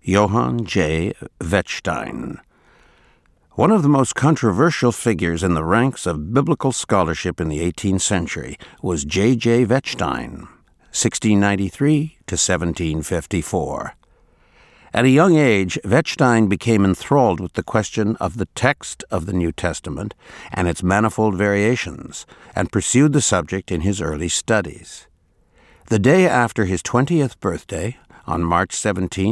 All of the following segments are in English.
Johann J. Wettstein. One of the most controversial figures in the ranks of biblical scholarship in the 18th century was J. Wettstein, 1693 to 1754. At a young age, Wettstein became enthralled with the question of the text of the New Testament and its manifold variations, and pursued the subject in his early studies. The day after his 20th birthday, on March 17,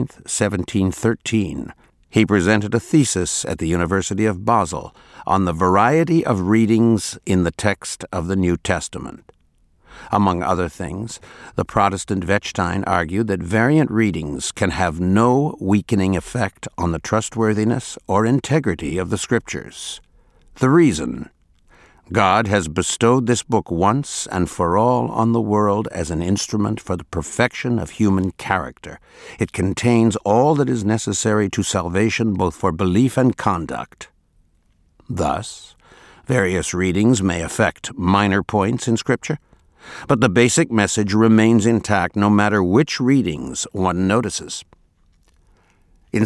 1713, he presented a thesis at the University of Basel on the variety of readings in the text of the New Testament. Among other things, the Protestant Wettstein argued that variant readings can have no weakening effect on the trustworthiness or integrity of the Scriptures. The reason: God has bestowed this book once and for all on the world as an instrument for the perfection of human character. It contains all that is necessary to salvation both for belief and conduct. Thus, various readings may affect minor points in Scripture, but the basic message remains intact no matter which readings one notices. In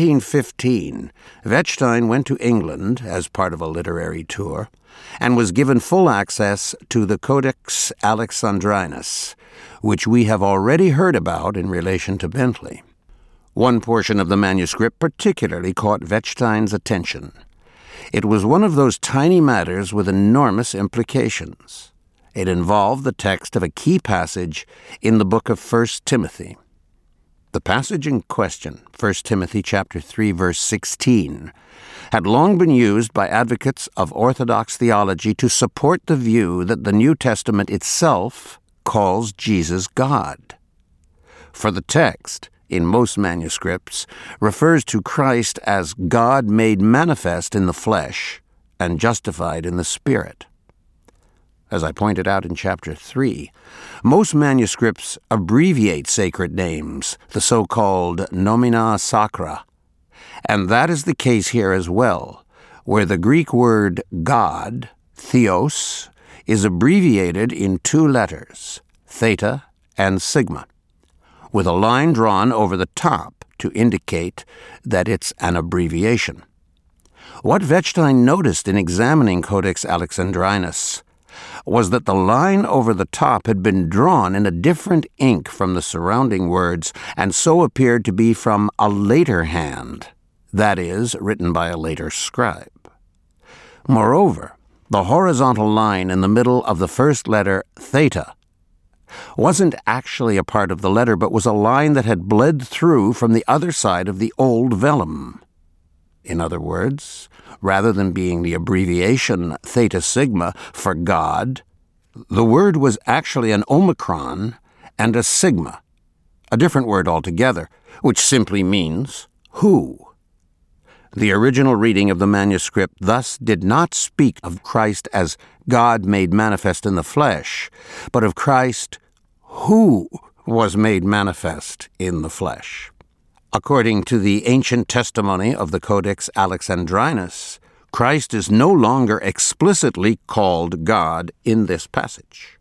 1715, Wettstein went to England as part of a literary tour and was given full access to the Codex Alexandrinus, which we have already heard about in relation to Bentley. One portion of the manuscript particularly caught Wettstein's attention. It was one of those tiny matters with enormous implications. It involved the text of a key passage in the book of 1 Timothy. The passage in question, 1 Timothy chapter 3, verse 16, had long been used by advocates of Orthodox theology to support the view that the New Testament itself calls Jesus God. For the text, in most manuscripts, refers to Christ as God made manifest in the flesh and justified in the Spirit. As I pointed out in Chapter 3, most manuscripts abbreviate sacred names, the so-called nomina sacra, and that is the case here as well, where the Greek word God, theos, is abbreviated in two letters, theta and sigma, with a line drawn over the top to indicate that it's an abbreviation. What Wettstein noticed in examining Codex Alexandrinus was that the line over the top had been drawn in a different ink from the surrounding words, and so appeared to be from a later hand, that is, written by a later scribe. Moreover, the horizontal line in the middle of the first letter, theta, wasn't actually a part of the letter, but was a line that had bled through from the other side of the old vellum. In other words, rather than being the abbreviation theta sigma for God, the word was actually an omicron and a sigma, a different word altogether, which simply means who. The original reading of the manuscript thus did not speak of Christ as God made manifest in the flesh, but of Christ who was made manifest in the flesh. According to the ancient testimony of the Codex Alexandrinus, Christ is no longer explicitly called God in this passage.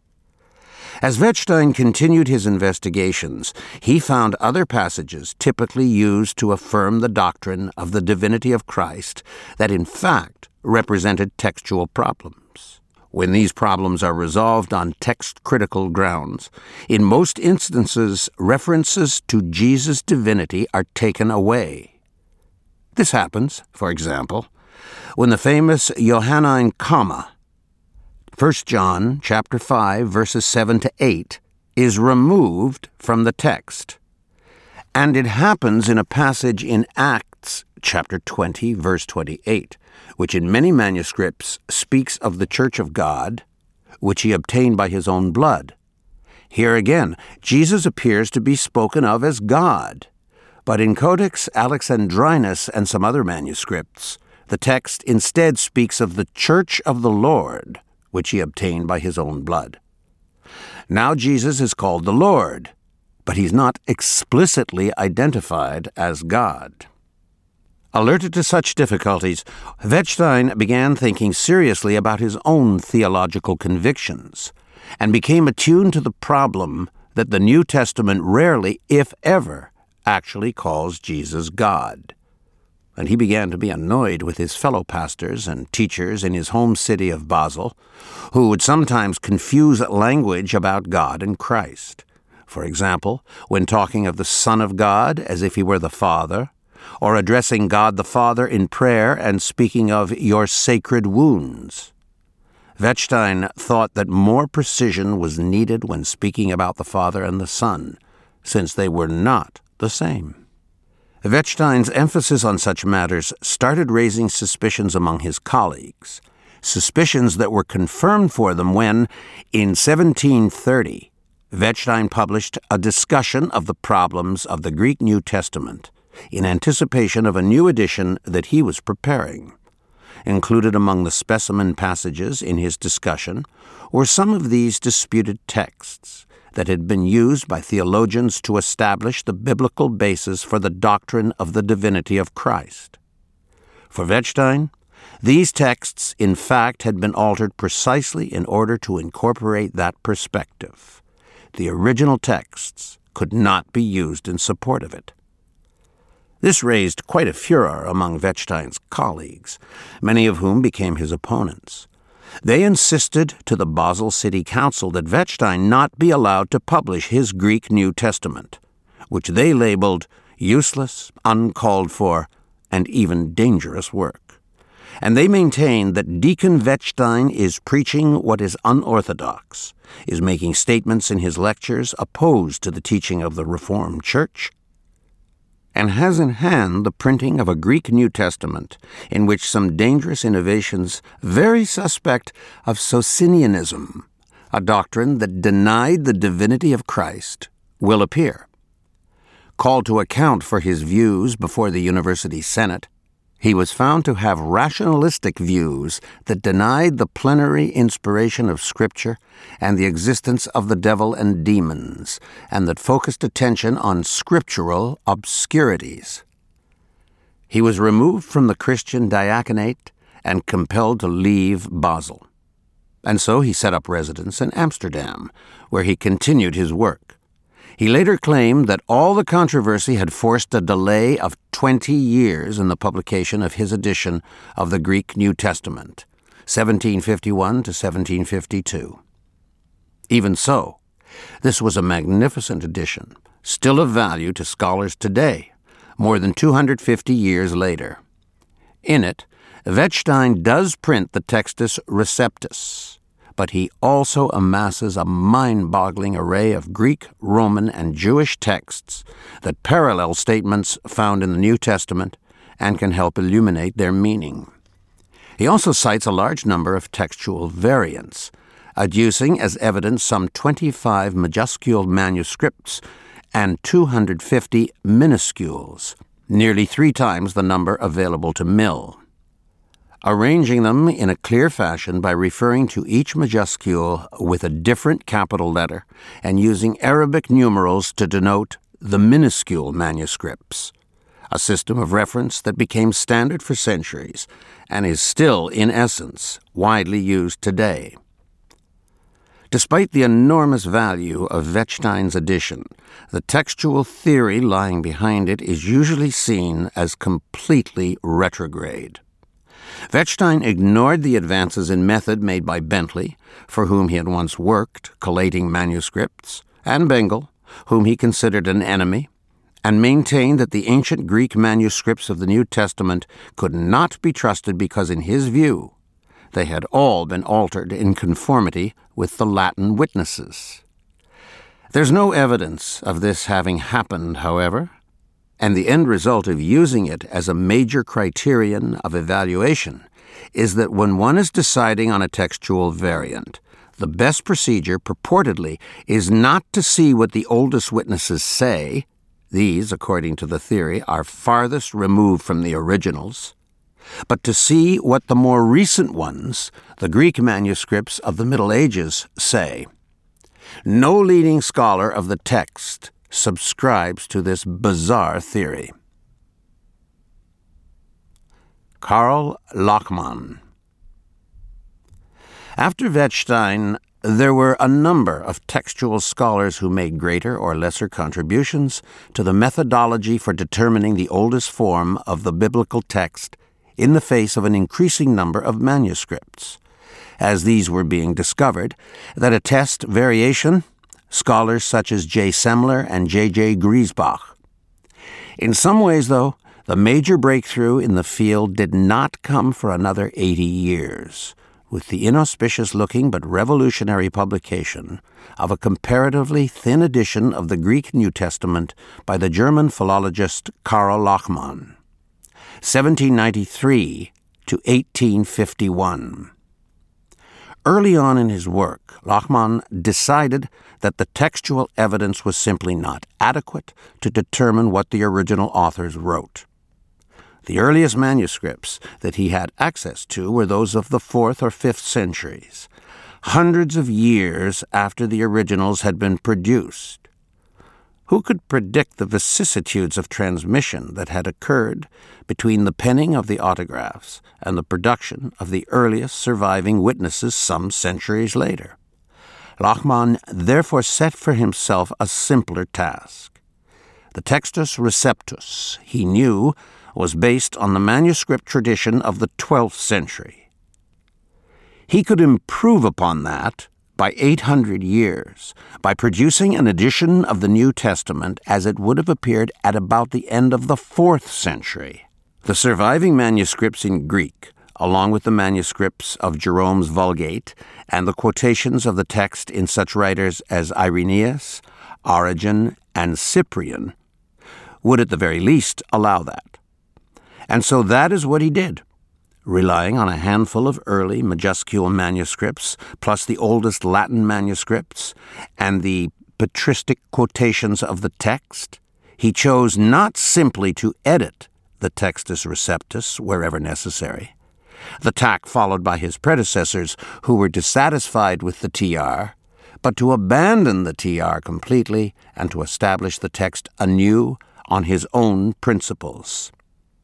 As Wettstein continued his investigations, he found other passages typically used to affirm the doctrine of the divinity of Christ that in fact represented textual problems. When these problems are resolved on text-critical grounds, in most instances references to Jesus' divinity are taken away. This happens, for example, when the famous Johannine comma, 1 John chapter 5, verses 7 to 8, is removed from the text. And it happens in a passage in Acts chapter 20, verse 28, which in many manuscripts speaks of the church of God, which he obtained by his own blood. Here again, Jesus appears to be spoken of as God, but in Codex Alexandrinus and some other manuscripts, the text instead speaks of the church of the Lord, which he obtained by his own blood. Now Jesus is called the Lord, but he's not explicitly identified as God. Alerted to such difficulties, Wettstein began thinking seriously about his own theological convictions and became attuned to the problem that the New Testament rarely, if ever, actually calls Jesus God. And he began to be annoyed with his fellow pastors and teachers in his home city of Basel, who would sometimes confuse language about God and Christ. For example, when talking of the Son of God as if he were the Father, or addressing God the Father in prayer and speaking of your sacred wounds. Wettstein thought that more precision was needed when speaking about the Father and the Son, since they were not the same. Wettstein's emphasis on such matters started raising suspicions among his colleagues, suspicions that were confirmed for them when, in 1730, Wettstein published a discussion of the problems of the Greek New Testament in anticipation of a new edition that he was preparing. Included among the specimen passages in his discussion were some of these disputed texts that had been used by theologians to establish the biblical basis for the doctrine of the divinity of Christ. For Wettstein, these texts, in fact, had been altered precisely in order to incorporate that perspective. The original texts could not be used in support of it. This raised quite a furor among Wettstein's colleagues, many of whom became his opponents. They insisted to the Basel City Council that Wettstein not be allowed to publish his Greek New Testament, which they labeled useless, uncalled for, and even dangerous work. And they maintained that Deacon Wettstein is preaching what is unorthodox, is making statements in his lectures opposed to the teaching of the Reformed Church, and has in hand the printing of a Greek New Testament in which some dangerous innovations, very suspect of Socinianism, a doctrine that denied the divinity of Christ, will appear. Called to account for his views before the University Senate, he was found to have rationalistic views that denied the plenary inspiration of Scripture and the existence of the devil and demons, and that focused attention on scriptural obscurities. He was removed from the Christian diaconate and compelled to leave Basel. And so he set up residence in Amsterdam, where he continued his work. He later claimed that all the controversy had forced a delay of 20 years in the publication of his edition of the Greek New Testament, 1751 to 1752. Even so, this was a magnificent edition, still of value to scholars today, more than 250 years later. In it, Wettstein does print the Textus Receptus, but he also amasses a mind-boggling array of Greek, Roman, and Jewish texts that parallel statements found in the New Testament and can help illuminate their meaning. He also cites a large number of textual variants, adducing as evidence some 25 majuscule manuscripts and 250 minuscules, nearly 3 times the number available to Mill, arranging them in a clear fashion by referring to each majuscule with a different capital letter and using Arabic numerals to denote the minuscule manuscripts, a system of reference that became standard for centuries and is still, in essence, widely used today. Despite the enormous value of Wettstein's edition, the textual theory lying behind it is usually seen as completely retrograde. Wettstein ignored the advances in method made by Bentley, for whom he had once worked, collating manuscripts, and Bengel, whom he considered an enemy, and maintained that the ancient Greek manuscripts of the New Testament could not be trusted because, in his view, they had all been altered in conformity with the Latin witnesses. There's no evidence of this having happened, however, and the end result of using it as a major criterion of evaluation is that when one is deciding on a textual variant, the best procedure purportedly is not to see what the oldest witnesses say. These, according to the theory, are farthest removed from the originals, but to see what the more recent ones, the Greek manuscripts of the Middle Ages, say. No leading scholar of the text subscribes to this bizarre theory. Karl Lachmann. After Wettstein There were a number of textual scholars who made greater or lesser contributions to the methodology for determining the oldest form of the biblical text in the face of an increasing number of manuscripts. As these were being discovered, that attest variation, scholars such as J. Semler and J. Griesbach. In some ways, though, the major breakthrough in the field did not come for another 80 years, with the inauspicious-looking but revolutionary publication of a comparatively thin edition of the Greek New Testament by the German philologist Karl Lachmann, 1793 to 1851. Early on in his work, Lachmann decided that the textual evidence was simply not adequate to determine what the original authors wrote. The earliest manuscripts that he had access to were those of the 4th or 5th centuries, hundreds of years after the originals had been produced. Who could predict the vicissitudes of transmission that had occurred between the penning of the autographs and the production of the earliest surviving witnesses some centuries later? Lachmann therefore set for himself a simpler task. The Textus Receptus, he knew, was based on the manuscript tradition of the 12th century. He could improve upon that by 800 years, by producing an edition of the New Testament as it would have appeared at about the end of the 4th century. The surviving manuscripts in Greek, along with the manuscripts of Jerome's Vulgate and the quotations of the text in such writers as Irenaeus, Origen, and Cyprian, would at the very least allow that. And so that is what he did, relying on a handful of early majuscule manuscripts, plus the oldest Latin manuscripts, and the patristic quotations of the text. He chose not simply to edit the Textus Receptus wherever necessary, the tack followed by his predecessors who were dissatisfied with the TR, but to abandon the TR completely and to establish the text anew on his own principles.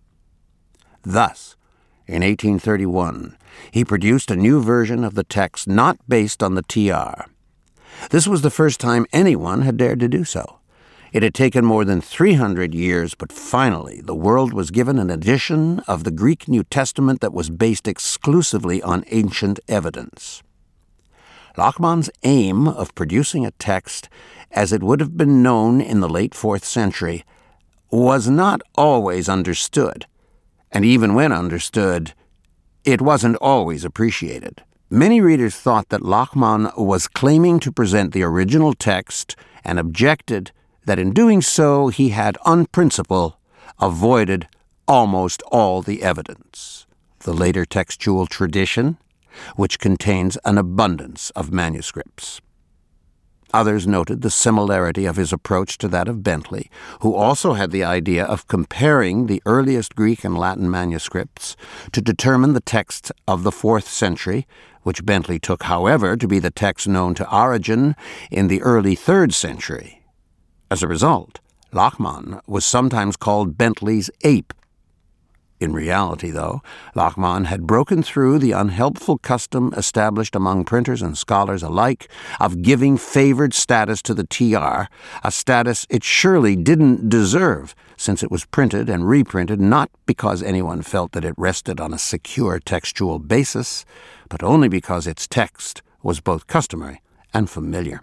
Thus, in 1831, he produced a new version of the text not based on the TR. This was the first time anyone had dared to do so. It had taken more than 300 years, but finally the world was given an edition of the Greek New Testament that was based exclusively on ancient evidence. Lachmann's aim of producing a text as it would have been known in the late 4th century was not always understood. And even when understood, it wasn't always appreciated. Many readers thought that Lachmann was claiming to present the original text and objected that in doing so he had, on principle, avoided almost all the evidence. The later textual tradition, which contains an abundance of manuscripts. Others noted the similarity of his approach to that of Bentley, who also had the idea of comparing the earliest Greek and Latin manuscripts to determine the texts of the 4th century, which Bentley took, however, to be the text known to Origen in the early 3rd century. As a result, Lachmann was sometimes called Bentley's ape. In reality, though, Lachmann had broken through the unhelpful custom established among printers and scholars alike of giving favored status to the TR, a status it surely didn't deserve, since it was printed and reprinted not because anyone felt that it rested on a secure textual basis, but only because its text was both customary and familiar.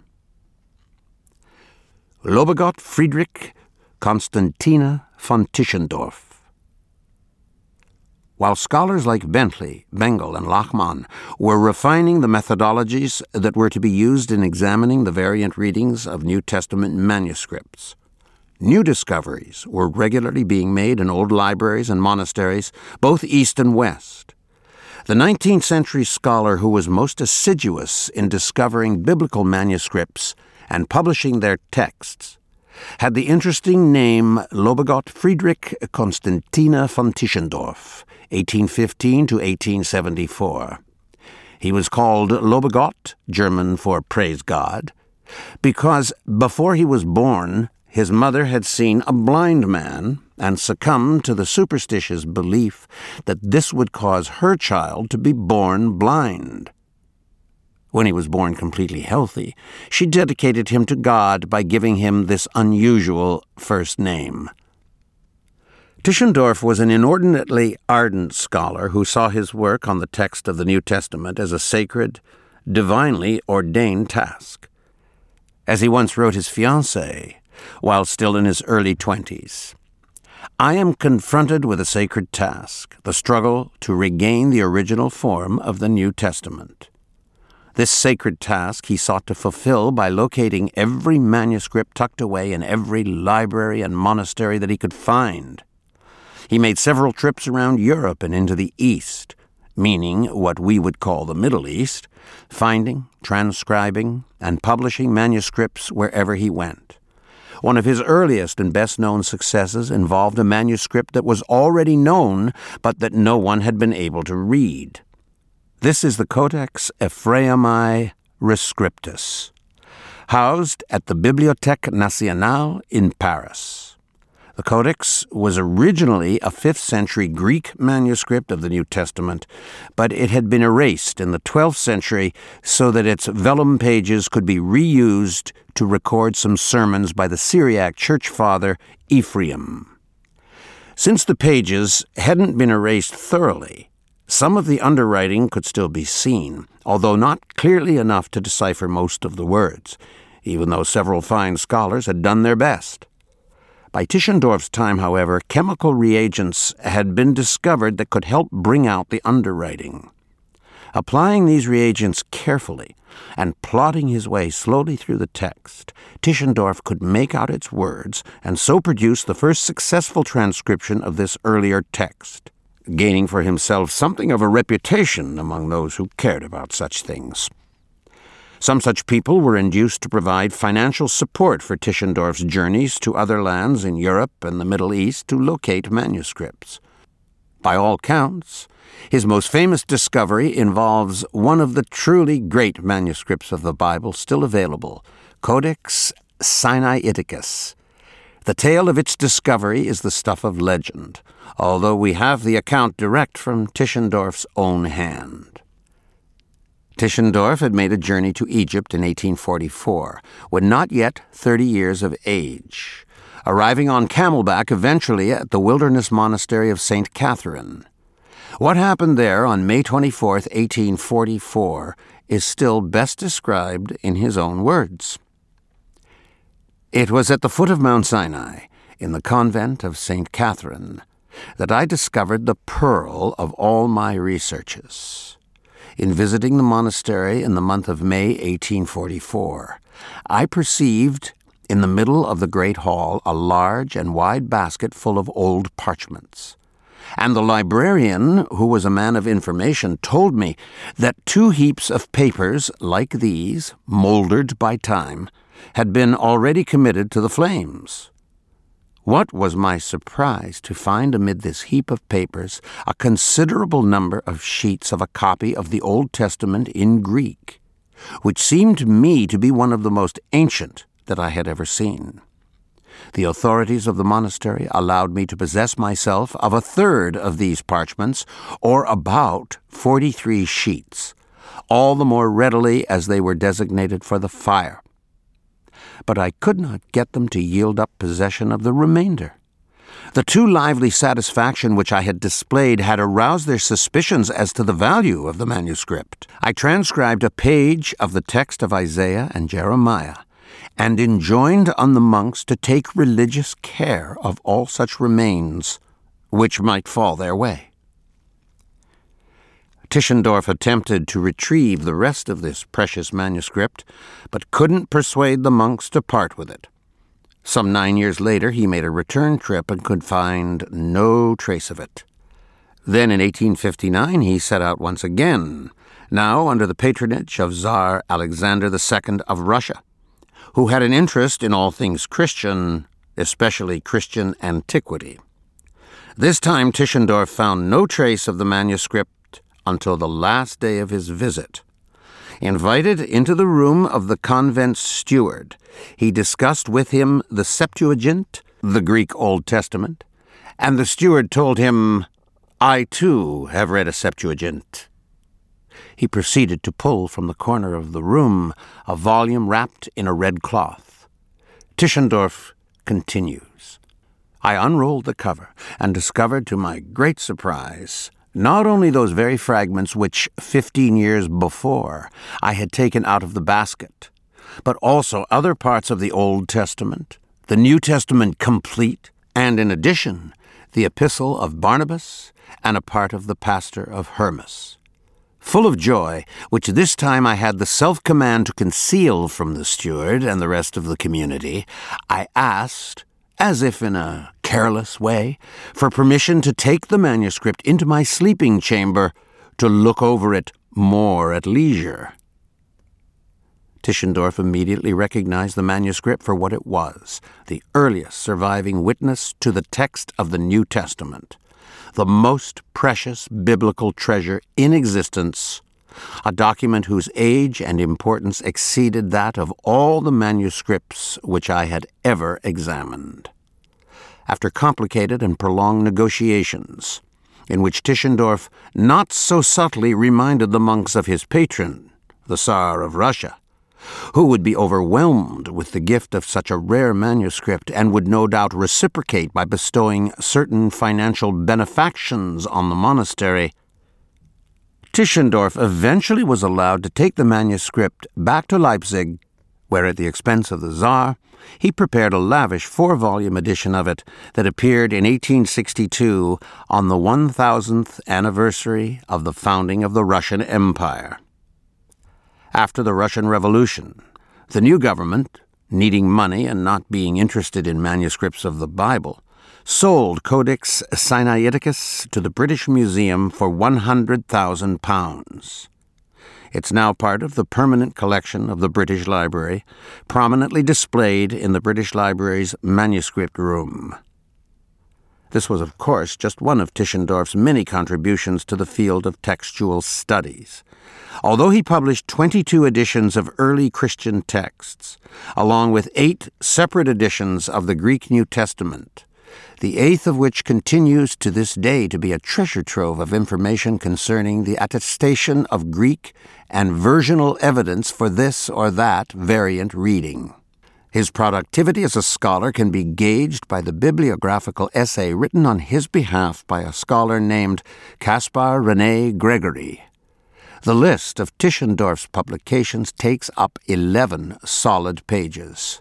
Lobegott Friedrich Constantina von Tischendorf. While scholars like Bentley, Bengel, and Lachmann were refining the methodologies that were to be used in examining the variant readings of New Testament manuscripts, new discoveries were regularly being made in old libraries and monasteries, both East and West. The 19th century scholar who was most assiduous in discovering biblical manuscripts and publishing their texts had the interesting name Lobegott Friedrich Constantina von Tischendorf, 1815 to 1874. He was called Lobegott, German for praise God, because before he was born, his mother had seen a blind man and succumbed to the superstitious belief that this would cause her child to be born blind. When he was born completely healthy, she dedicated him to God by giving him this unusual first name. Tischendorf was an inordinately ardent scholar who saw his work on the text of the New Testament as a sacred, divinely ordained task. As he once wrote his fiancée, while still in his early 20s, "I am confronted with a sacred task, the struggle to regain the original form of the New Testament." This sacred task he sought to fulfill by locating every manuscript tucked away in every library and monastery that he could find. He made several trips around Europe and into the East, meaning what we would call the Middle East, finding, transcribing, and publishing manuscripts wherever he went. One of his earliest and best-known successes involved a manuscript that was already known, but that no one had been able to read. This is the Codex Ephraemi Rescriptus, housed at the Bibliothèque Nationale in Paris. The Codex was originally a 5th century Greek manuscript of the New Testament, but it had been erased in the 12th century so that its vellum pages could be reused to record some sermons by the Syriac church father Ephraim. Since the pages hadn't been erased thoroughly, some of the underwriting could still be seen, although not clearly enough to decipher most of the words, even though several fine scholars had done their best. By Tischendorf's time, however, chemical reagents had been discovered that could help bring out the underwriting. Applying these reagents carefully and plotting his way slowly through the text, Tischendorf could make out its words and so produce the first successful transcription of this earlier text, gaining for himself something of a reputation among those who cared about such things. Some such people were induced to provide financial support for Tischendorf's journeys to other lands in Europe and the Middle East to locate manuscripts. By all counts, his most famous discovery involves one of the truly great manuscripts of the Bible still available, Codex Sinaiticus. The tale of its discovery is the stuff of legend, although we have the account direct from Tischendorf's own hand. Tischendorf had made a journey to Egypt in 1844, when not yet 30 years of age, arriving on camelback eventually at the wilderness monastery of St. Catherine. What happened there on May 24, 1844, is still best described in his own words. "It was at the foot of Mount Sinai, in the convent of St. Catherine, that I discovered the pearl of all my researches. In visiting the monastery in the month of May 1844, I perceived in the middle of the great hall a large and wide basket full of old parchments. And the librarian, who was a man of information, told me that 2 heaps of papers like these, mouldered by time, had been already committed to the flames. What was my surprise to find amid this heap of papers a considerable number of sheets of a copy of the Old Testament in Greek, which seemed to me to be one of the most ancient that I had ever seen. The authorities of the monastery allowed me to possess myself of a third of these parchments, or about 43 sheets, all the more readily as they were designated for the fire. But I could not get them to yield up possession of the remainder. The too lively satisfaction which I had displayed had aroused their suspicions as to the value of the manuscript. I transcribed a page of the text of Isaiah and Jeremiah, and enjoined on the monks to take religious care of all such remains which might fall their way. Tischendorf attempted to retrieve the rest of this precious manuscript, but couldn't persuade the monks to part with it. Some 9 years later, he made a return trip and could find no trace of it. Then in 1859, he set out once again, now under the patronage of Tsar Alexander II of Russia, who had an interest in all things Christian, especially Christian antiquity. This time Tischendorf found no trace of the manuscript until the last day of his visit. Invited into the room of the convent steward, he discussed with him the Septuagint, the Greek Old Testament, and the steward told him, "I too have read a Septuagint." He proceeded to pull from the corner of the room a volume wrapped in a red cloth. Tischendorf continues. I unrolled the cover and discovered to my great surprise not only those very fragments which 15 years before I had taken out of the basket, but also other parts of the Old Testament, the New Testament complete, and in addition, the Epistle of Barnabas and a part of the Pastor of Hermas. Full of joy, which this time I had the self-command to conceal from the steward and the rest of the community, I asked, as if in a careless way, for permission to take the manuscript into my sleeping chamber to look over it more at leisure. Tischendorf immediately recognized the manuscript for what it was, the earliest surviving witness to the text of the New Testament, the most precious biblical treasure in existence, a document whose age and importance exceeded that of all the manuscripts which I had ever examined. After complicated and prolonged negotiations, in which Tischendorf not so subtly reminded the monks of his patron, the Tsar of Russia, who would be overwhelmed with the gift of such a rare manuscript and would no doubt reciprocate by bestowing certain financial benefactions on the monastery, Tischendorf eventually was allowed to take the manuscript back to Leipzig, where at the expense of the Tsar, he prepared a lavish 4-volume edition of it that appeared in 1862 on the 1000th anniversary of the founding of the Russian Empire. After the Russian Revolution, the new government, needing money and not being interested in manuscripts of the Bible, sold Codex Sinaiticus to the British Museum for £100,000. It's now part of the permanent collection of the British Library, prominently displayed in the British Library's manuscript room. This was, of course, just one of Tischendorf's many contributions to the field of textual studies. Although he published 22 editions of early Christian texts, along with 8 separate editions of the Greek New Testament, the 8th of which continues to this day to be a treasure trove of information concerning the attestation of Greek and versional evidence for this or that variant reading. His productivity as a scholar can be gauged by the bibliographical essay written on his behalf by a scholar named Caspar René Gregory. The list of Tischendorf's publications takes up 11 solid pages.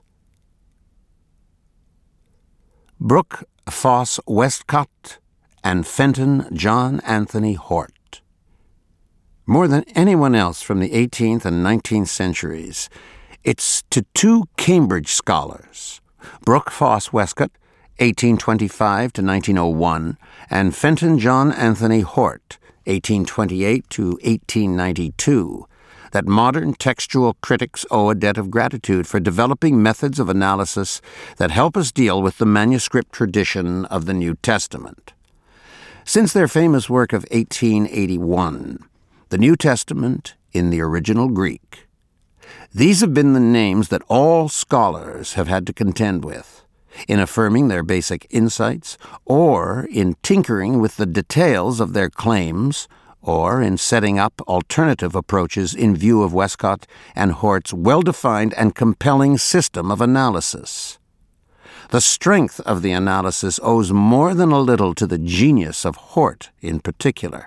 Brooke Foss Westcott and Fenton John Anthony Hort. More than anyone else from the 18th and 19th centuries, it's to 2 Cambridge scholars, Brooke Foss Westcott, 1825 to 1901, and Fenton John Anthony Hort, 1828 to 1892, that modern textual critics owe a debt of gratitude for developing methods of analysis that help us deal with the manuscript tradition of the New Testament. Since their famous work of 1881, The New Testament in the Original Greek, these have been the names that all scholars have had to contend with, in affirming their basic insights, or in tinkering with the details of their claims, or in setting up alternative approaches in view of Westcott and Hort's well-defined and compelling system of analysis. The strength of the analysis owes more than a little to the genius of Hort in particular.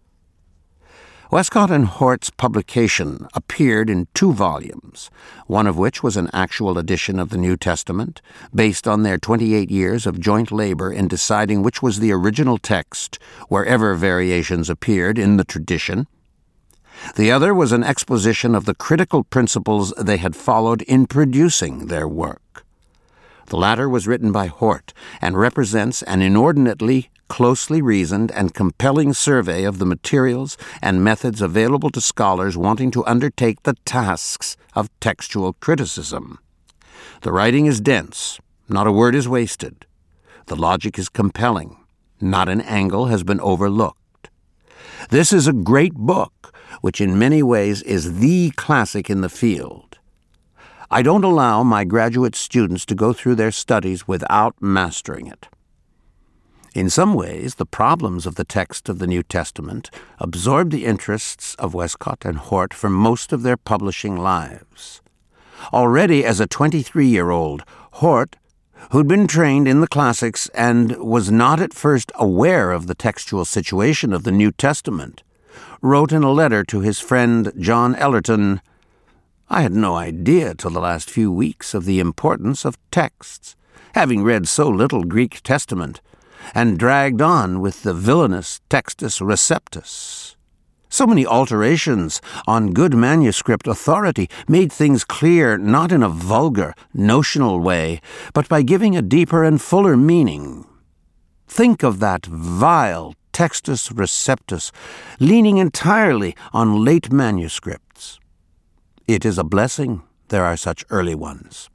Westcott and Hort's publication appeared in 2 volumes, one of which was an actual edition of the New Testament, based on their 28 years of joint labor in deciding which was the original text, wherever variations appeared in the tradition. The other was an exposition of the critical principles they had followed in producing their work. The latter was written by Hort and represents an inordinately closely reasoned and compelling survey of the materials and methods available to scholars wanting to undertake the tasks of textual criticism. The writing is dense, not a word is wasted. The logic is compelling, not an angle has been overlooked. This is a great book, which in many ways is the classic in the field. I don't allow my graduate students to go through their studies without mastering it. In some ways, the problems of the text of the New Testament absorbed the interests of Westcott and Hort for most of their publishing lives. Already as a 23-year-old, Hort, who'd been trained in the classics and was not at first aware of the textual situation of the New Testament, wrote in a letter to his friend John Ellerton, "I had no idea till the last few weeks of the importance of texts, having read so little Greek Testament, and dragged on with the villainous Textus Receptus. So many alterations on good manuscript authority made things clear not in a vulgar, notional way, but by giving a deeper and fuller meaning. Think of that vile Textus Receptus leaning entirely on late manuscripts. It is a blessing there are such early ones."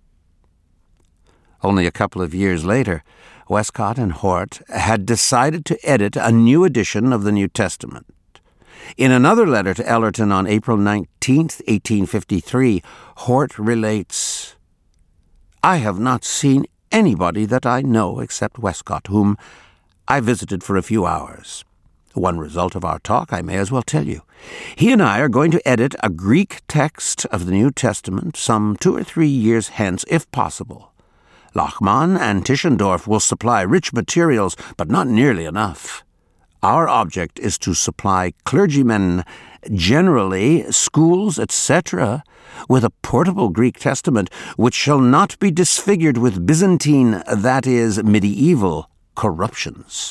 Only a couple of years later, Westcott and Hort had decided to edit a new edition of the New Testament. In another letter to Ellerton on April 19, 1853, Hort relates, "I have not seen anybody that I know except Westcott, whom I visited for a few hours. One result of our talk I may as well tell you. He and I are going to edit a Greek text of the New Testament some 2 or 3 years hence, if possible. Lachmann and Tischendorf will supply rich materials, but not nearly enough. Our object is to supply clergymen generally, schools, etc., with a portable Greek Testament which shall not be disfigured with Byzantine, that is, medieval, corruptions."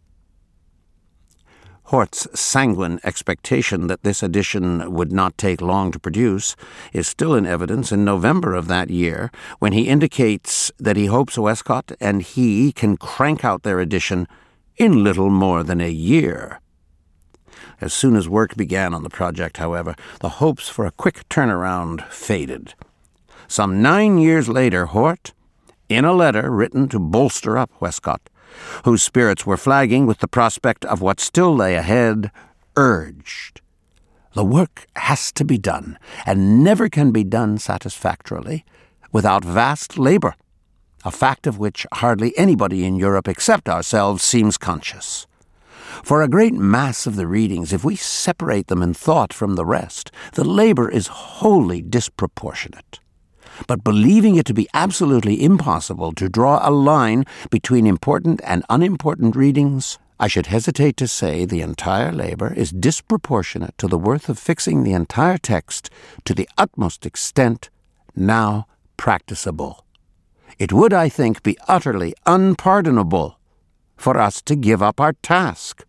Hort's sanguine expectation that this edition would not take long to produce is still in evidence in November of that year, when he indicates that he hopes Westcott and he can crank out their edition in little more than a year. As soon as work began on the project, however, the hopes for a quick turnaround faded. Some 9 years later, Hort, in a letter written to bolster up Westcott, whose spirits were flagging with the prospect of what still lay ahead, urged, "The work has to be done, and never can be done satisfactorily, without vast labor, a fact of which hardly anybody in Europe except ourselves seems conscious. For a great mass of the readings, if we separate them in thought from the rest, the labor is wholly disproportionate. But believing it to be absolutely impossible to draw a line between important and unimportant readings, I should hesitate to say the entire labor is disproportionate to the worth of fixing the entire text to the utmost extent now practicable. It would, I think, be utterly unpardonable for us to give up our task."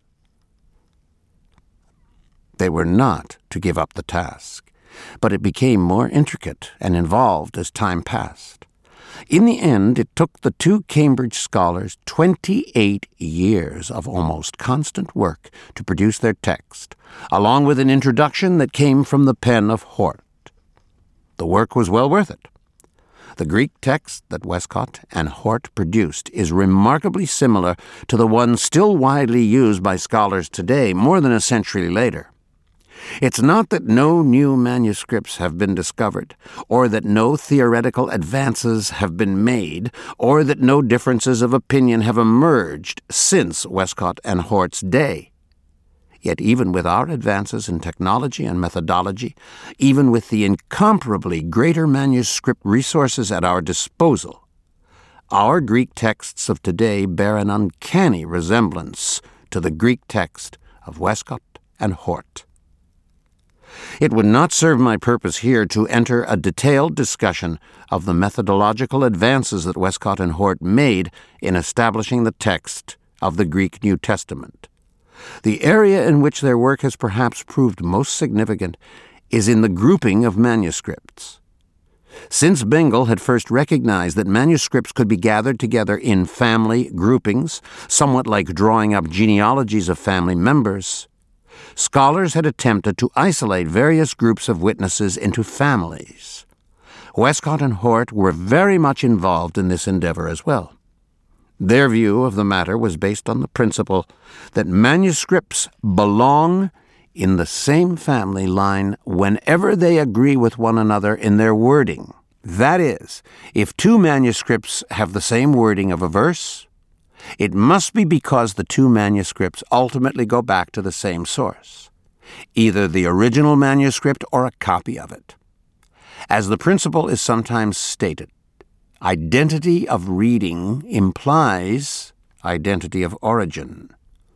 They were not to give up the task, but it became more intricate and involved as time passed. In the end, it took the two Cambridge scholars 28 years of almost constant work to produce their text, along with an introduction that came from the pen of Hort. The work was well worth it. The Greek text that Westcott and Hort produced is remarkably similar to the one still widely used by scholars today, more than a century later. It's not that no new manuscripts have been discovered, or that no theoretical advances have been made, or that no differences of opinion have emerged since Westcott and Hort's day. Yet even with our advances in technology and methodology, even with the incomparably greater manuscript resources at our disposal, our Greek texts of today bear an uncanny resemblance to the Greek text of Westcott and Hort. It would not serve my purpose here to enter a detailed discussion of the methodological advances that Westcott and Hort made in establishing the text of the Greek New Testament. The area in which their work has perhaps proved most significant is in the grouping of manuscripts. Since Bengel had first recognized that manuscripts could be gathered together in family groupings, somewhat like drawing up genealogies of family members, scholars had attempted to isolate various groups of witnesses into families. Westcott and Hort were very much involved in this endeavor as well. Their view of the matter was based on the principle that manuscripts belong in the same family line whenever they agree with one another in their wording. That is, if two manuscripts have the same wording of a verse, it must be because the two manuscripts ultimately go back to the same source, either the original manuscript or a copy of it. As the principle is sometimes stated, identity of reading implies identity of origin.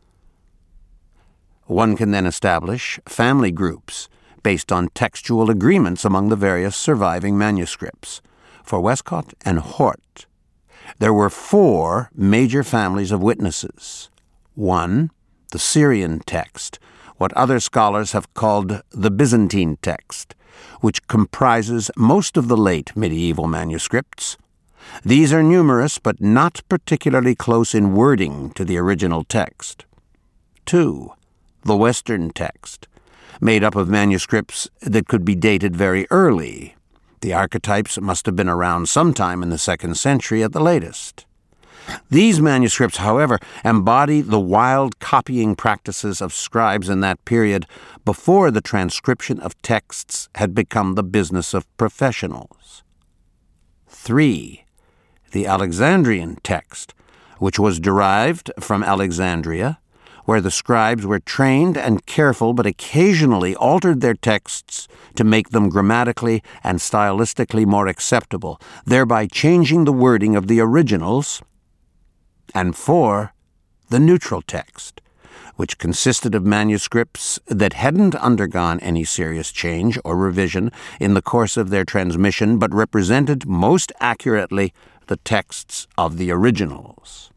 One can then establish family groups based on textual agreements among the various surviving manuscripts. For Westcott and Hort, there were 4 major families of witnesses. 1, the Syrian text, what other scholars have called the Byzantine text, which comprises most of the late medieval manuscripts. These are numerous but not particularly close in wording to the original text. 2, the Western text, made up of manuscripts that could be dated very early. The archetypes must have been around sometime in the 2nd century at the latest. These manuscripts, however, embody the wild copying practices of scribes in that period before the transcription of texts had become the business of professionals. 3, the Alexandrian text, which was derived from Alexandria, where the scribes were trained and careful but occasionally altered their texts to make them grammatically and stylistically more acceptable, thereby changing the wording of the originals. And 4, the neutral text, which consisted of manuscripts that hadn't undergone any serious change or revision in the course of their transmission, but represented most accurately the texts of the originals.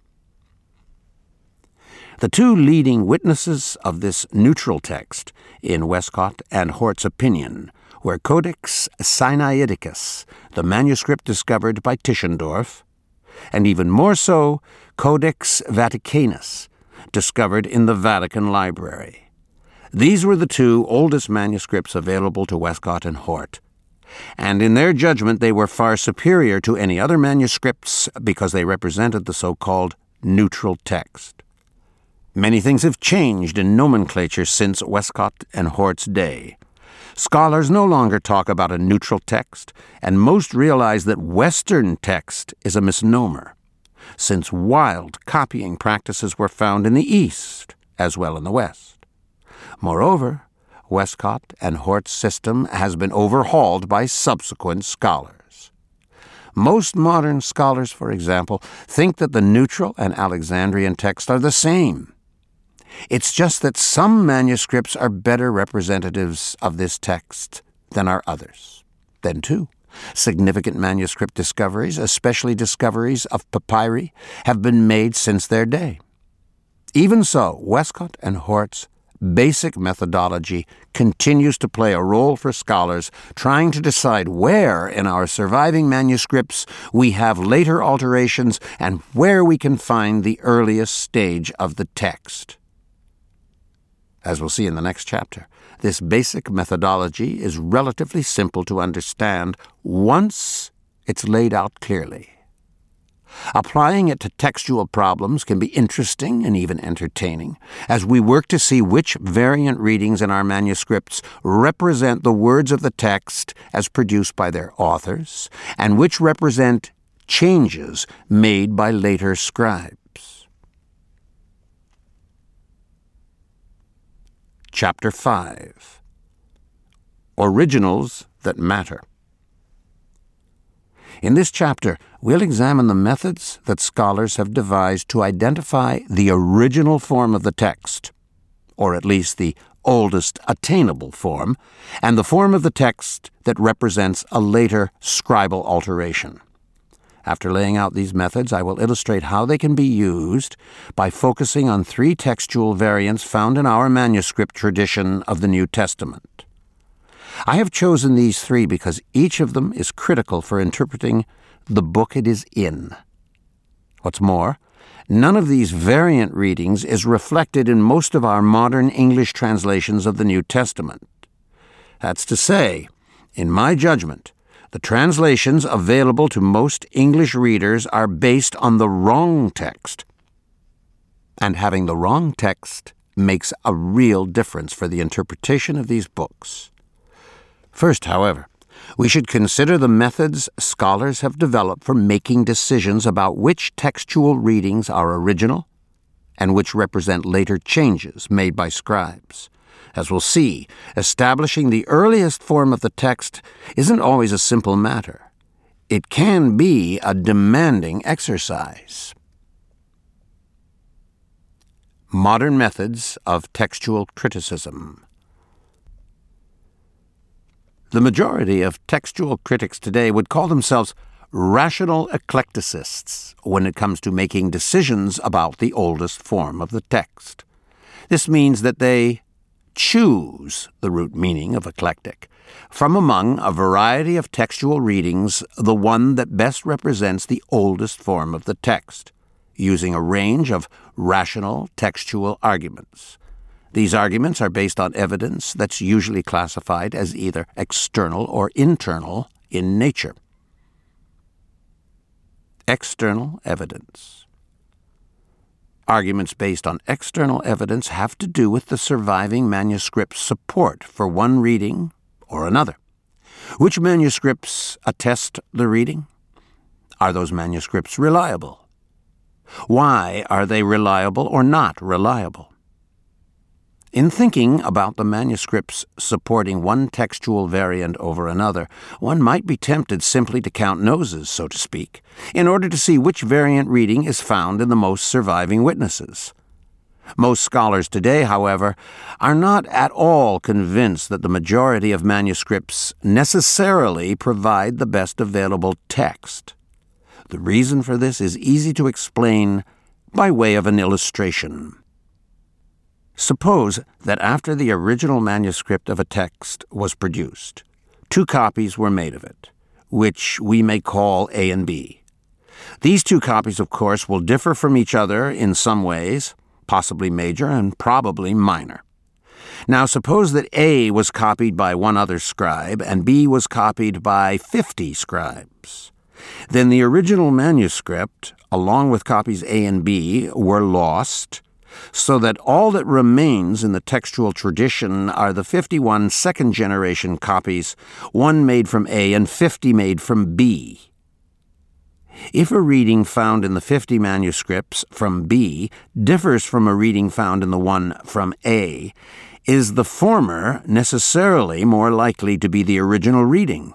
The 2 leading witnesses of this neutral text, in Westcott and Hort's opinion, were Codex Sinaiticus, the manuscript discovered by Tischendorf, and even more so, Codex Vaticanus, discovered in the Vatican Library. These were the 2 oldest manuscripts available to Westcott and Hort, and in their judgment they were far superior to any other manuscripts because they represented the so-called neutral text. Many things have changed in nomenclature since Westcott and Hort's day. Scholars no longer talk about a neutral text, and most realize that Western text is a misnomer, since wild copying practices were found in the East as well in the West. Moreover, Westcott and Hort's system has been overhauled by subsequent scholars. Most modern scholars, for example, think that the neutral and Alexandrian text are the same. It's just that some manuscripts are better representatives of this text than are others. Then, too, significant manuscript discoveries, especially discoveries of papyri, have been made since their day. Even so, Westcott and Hort's basic methodology continues to play a role for scholars trying to decide where in our surviving manuscripts we have later alterations and where we can find the earliest stage of the text. As we'll see in the next chapter, this basic methodology is relatively simple to understand once it's laid out clearly. Applying it to textual problems can be interesting and even entertaining, as we work to see which variant readings in our manuscripts represent the words of the text as produced by their authors, and which represent changes made by later scribes. Chapter 5. Originals that Matter. In this chapter, we'll examine the methods that scholars have devised to identify the original form of the text, or at least the oldest attainable form, and the form of the text that represents a later scribal alteration. After laying out these methods, I will illustrate how they can be used by focusing on 3 textual variants found in our manuscript tradition of the New Testament. I have chosen these 3 because each of them is critical for interpreting the book it is in. What's more, none of these variant readings is reflected in most of our modern English translations of the New Testament. That's to say, in my judgment, the translations available to most English readers are based on the wrong text. And having the wrong text makes a real difference for the interpretation of these books. First, however, We should consider the methods scholars have developed for making decisions about which textual readings are original and which represent later changes made by scribes. As we'll see, establishing the earliest form of the text isn't always a simple matter. It can be a demanding exercise. Modern methods of textual criticism. The majority of textual critics today would call themselves rational eclecticists when it comes to making decisions about the oldest form of the text. This means that they choose, the root meaning of eclectic, from among a variety of textual readings the one that best represents the oldest form of the text, using a range of rational textual arguments. These arguments are based on evidence that's usually classified as either external or internal in nature. External evidence. Arguments based on external evidence have to do with the surviving manuscript's support for one reading or another. Which manuscripts attest the reading? Are those manuscripts reliable? Why are they reliable or not reliable? In thinking about the manuscripts supporting one textual variant over another, one might be tempted simply to count noses, so to speak, in order to see which variant reading is found in the most surviving witnesses. Most scholars today, however, are not at all convinced that the majority of manuscripts necessarily provide the best available text. The reason for this is easy to explain by way of an illustration. Suppose that after the original manuscript of a text was produced, 2 copies were made of it, which we may call A and B. These 2 copies, of course, will differ from each other in some ways, possibly major and probably minor. Now suppose that A was copied by one other scribe and B was copied by 50 scribes. Then the original manuscript, along with copies A and B, were lost, so that all that remains in the textual tradition are the 51 second-generation copies, 1 made from A and 50 made from B. If a reading found in the 50 manuscripts from B differs from a reading found in the one from A, is the former necessarily more likely to be the original reading?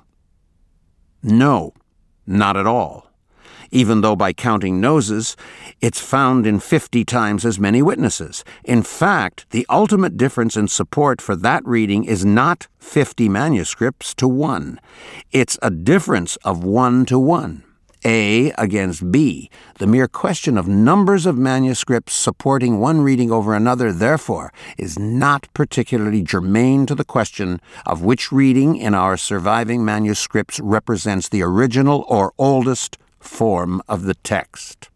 No, not at all. Even though by counting noses, it's found in 50 times as many witnesses. In fact, the ultimate difference in support for that reading is not 50 manuscripts to 1. It's a difference of 1 to 1. A against B. The mere question of numbers of manuscripts supporting one reading over another, therefore, is not particularly germane to the question of which reading in our surviving manuscripts represents the original or oldest form of the text.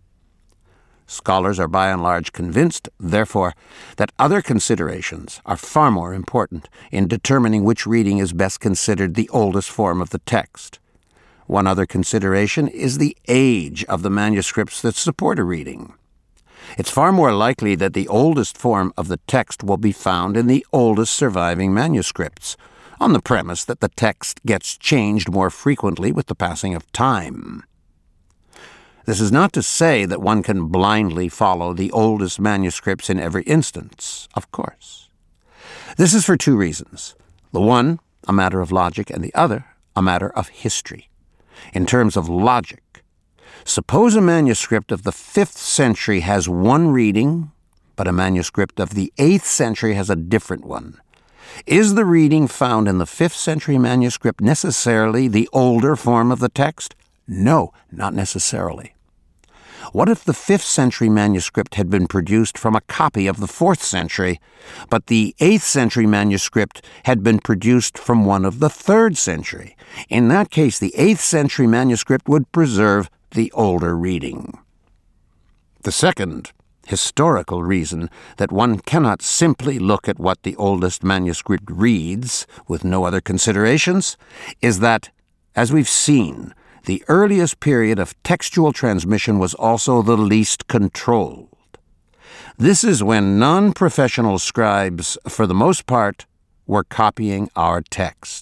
Scholars are by and large convinced, therefore, that other considerations are far more important in determining which reading is best considered the oldest form of the text. One other consideration is the age of the manuscripts that support a reading. It's far more likely that the oldest form of the text will be found in the oldest surviving manuscripts, on the premise that the text gets changed more frequently with the passing of time. This is not to say that one can blindly follow the oldest manuscripts in every instance, of course. This is for 2 reasons. The one, a matter of logic, and the other, a matter of history. In terms of logic, suppose a manuscript of the 5th century has one reading, but a manuscript of the 8th century has a different one. Is the reading found in the 5th century manuscript necessarily the older form of the text? No, not necessarily. What if the 5th century manuscript had been produced from a copy of the 4th century, but the 8th century manuscript had been produced from one of the 3rd century? In that case, the 8th century manuscript would preserve the older reading. The second historical reason that one cannot simply look at what the oldest manuscript reads with no other considerations is that, as we've seen, the earliest period of textual transmission was also the least controlled. This is when non-professional scribes, for the most part, were copying our texts.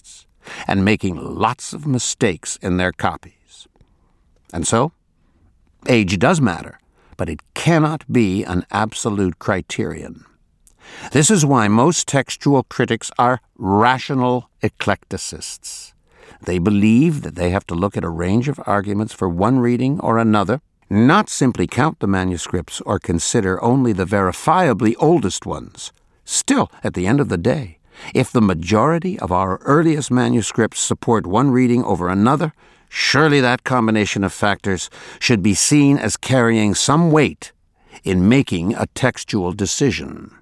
and making lots of mistakes in their copies. And so, age does matter, but it cannot be an absolute criterion. This is why most textual critics are rational eclecticists. They believe that they have to look at a range of arguments for one reading or another, not simply count the manuscripts or consider only the verifiably oldest ones. Still, at the end of the day, if the majority of our earliest manuscripts support one reading over another, surely that combination of factors should be seen as carrying some weight in making a textual decision.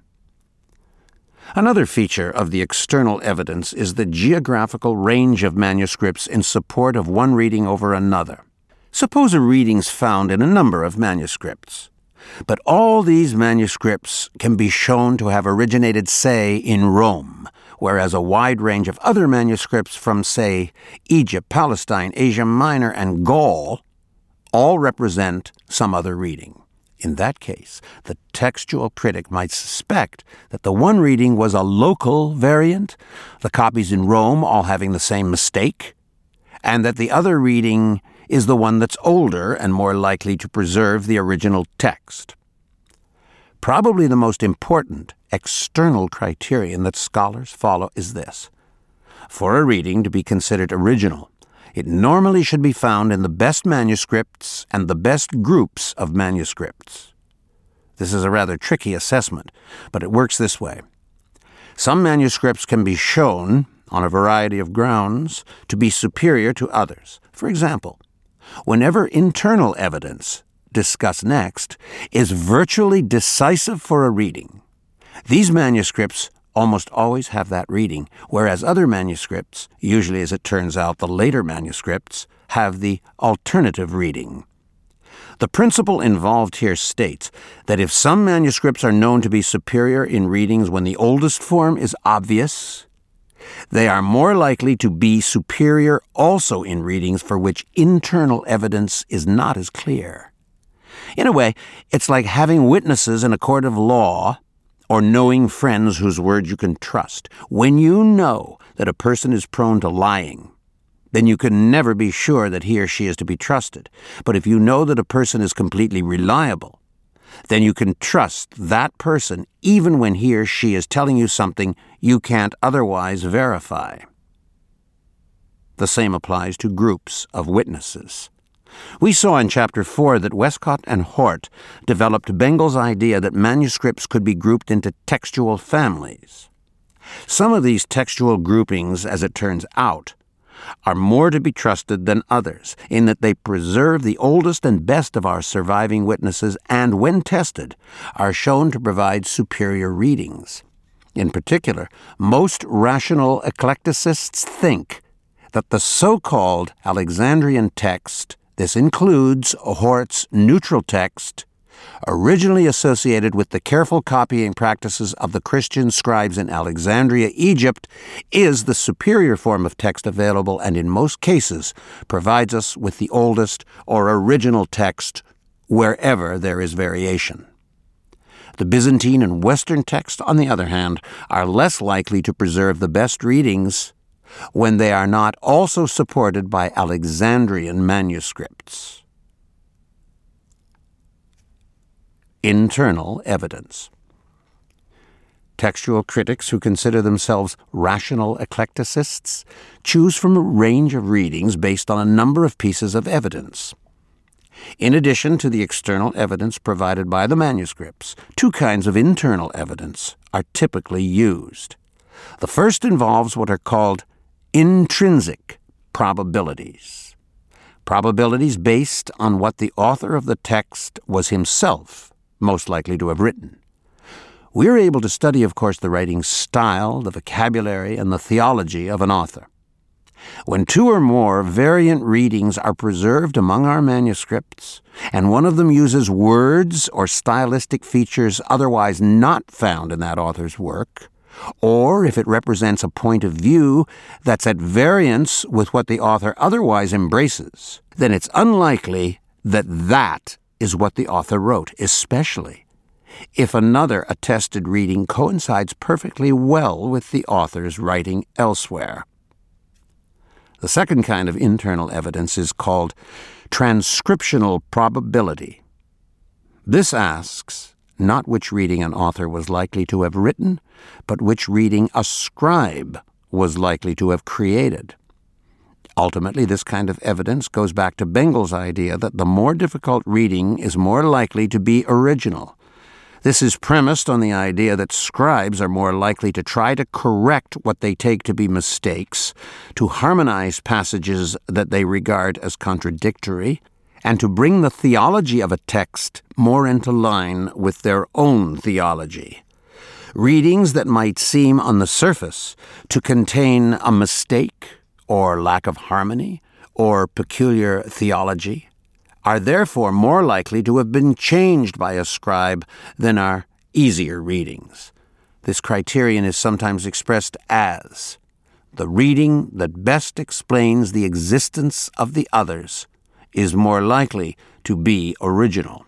Another feature of the external evidence is the geographical range of manuscripts in support of one reading over another. Suppose a reading's found in a number of manuscripts, but all these manuscripts can be shown to have originated, say, in Rome, whereas a wide range of other manuscripts from, say, Egypt, Palestine, Asia Minor, and Gaul all represent some other reading. In that case, the textual critic might suspect that the one reading was a local variant, the copies in Rome all having the same mistake, and that the other reading is the one that's older and more likely to preserve the original text. Probably the most important external criterion that scholars follow is this. For a reading to be considered original, it normally should be found in the best manuscripts and the best groups of manuscripts. This is a rather tricky assessment, but it works this way. Some manuscripts can be shown, on a variety of grounds, to be superior to others. For example, whenever internal evidence, discussed next, is virtually decisive for a reading, these manuscripts almost always have that reading, whereas other manuscripts, usually as it turns out the later manuscripts, have the alternative reading. The principle involved here states that if some manuscripts are known to be superior in readings when the oldest form is obvious, they are more likely to be superior also in readings for which internal evidence is not as clear. In a way, it's like having witnesses in a court of law or knowing friends whose word you can trust. When you know that a person is prone to lying, then you can never be sure that he or she is to be trusted. But if you know that a person is completely reliable, then you can trust that person even when he or she is telling you something you can't otherwise verify. The same applies to groups of witnesses. We saw in Chapter 4 that Westcott and Hort developed Bengel's idea that manuscripts could be grouped into textual families. Some of these textual groupings, as it turns out, are more to be trusted than others, in that they preserve the oldest and best of our surviving witnesses and, when tested, are shown to provide superior readings. In particular, most rational eclecticists think that the so-called Alexandrian text, this includes Hort's neutral text, originally associated with the careful copying practices of the Christian scribes in Alexandria, Egypt, is the superior form of text available and in most cases provides us with the oldest or original text wherever there is variation. The Byzantine and Western texts, on the other hand, are less likely to preserve the best readings when they are not also supported by Alexandrian manuscripts. Internal evidence. Textual critics who consider themselves rational eclecticists choose from a range of readings based on a number of pieces of evidence. In addition to the external evidence provided by the manuscripts, two kinds of internal evidence are typically used. The first involves what are called intrinsic probabilities. Probabilities based on what the author of the text was himself most likely to have written. We are able to study, of course, the writing style, the vocabulary, and the theology of an author. When two or more variant readings are preserved among our manuscripts, and one of them uses words or stylistic features otherwise not found in that author's work, or if it represents a point of view that's at variance with what the author otherwise embraces, then it's unlikely that that is what the author wrote, especially if another attested reading coincides perfectly well with the author's writing elsewhere. The second kind of internal evidence is called transcriptional probability. This asks not which reading an author was likely to have written, but which reading a scribe was likely to have created. Ultimately, this kind of evidence goes back to Bengel's idea that the more difficult reading is more likely to be original. This is premised on the idea that scribes are more likely to try to correct what they take to be mistakes, to harmonize passages that they regard as contradictory, and to bring the theology of a text more into line with their own theology. Readings that might seem on the surface to contain a mistake or lack of harmony or peculiar theology are therefore more likely to have been changed by a scribe than are easier readings. This criterion is sometimes expressed as the reading that best explains the existence of the others is more likely to be original.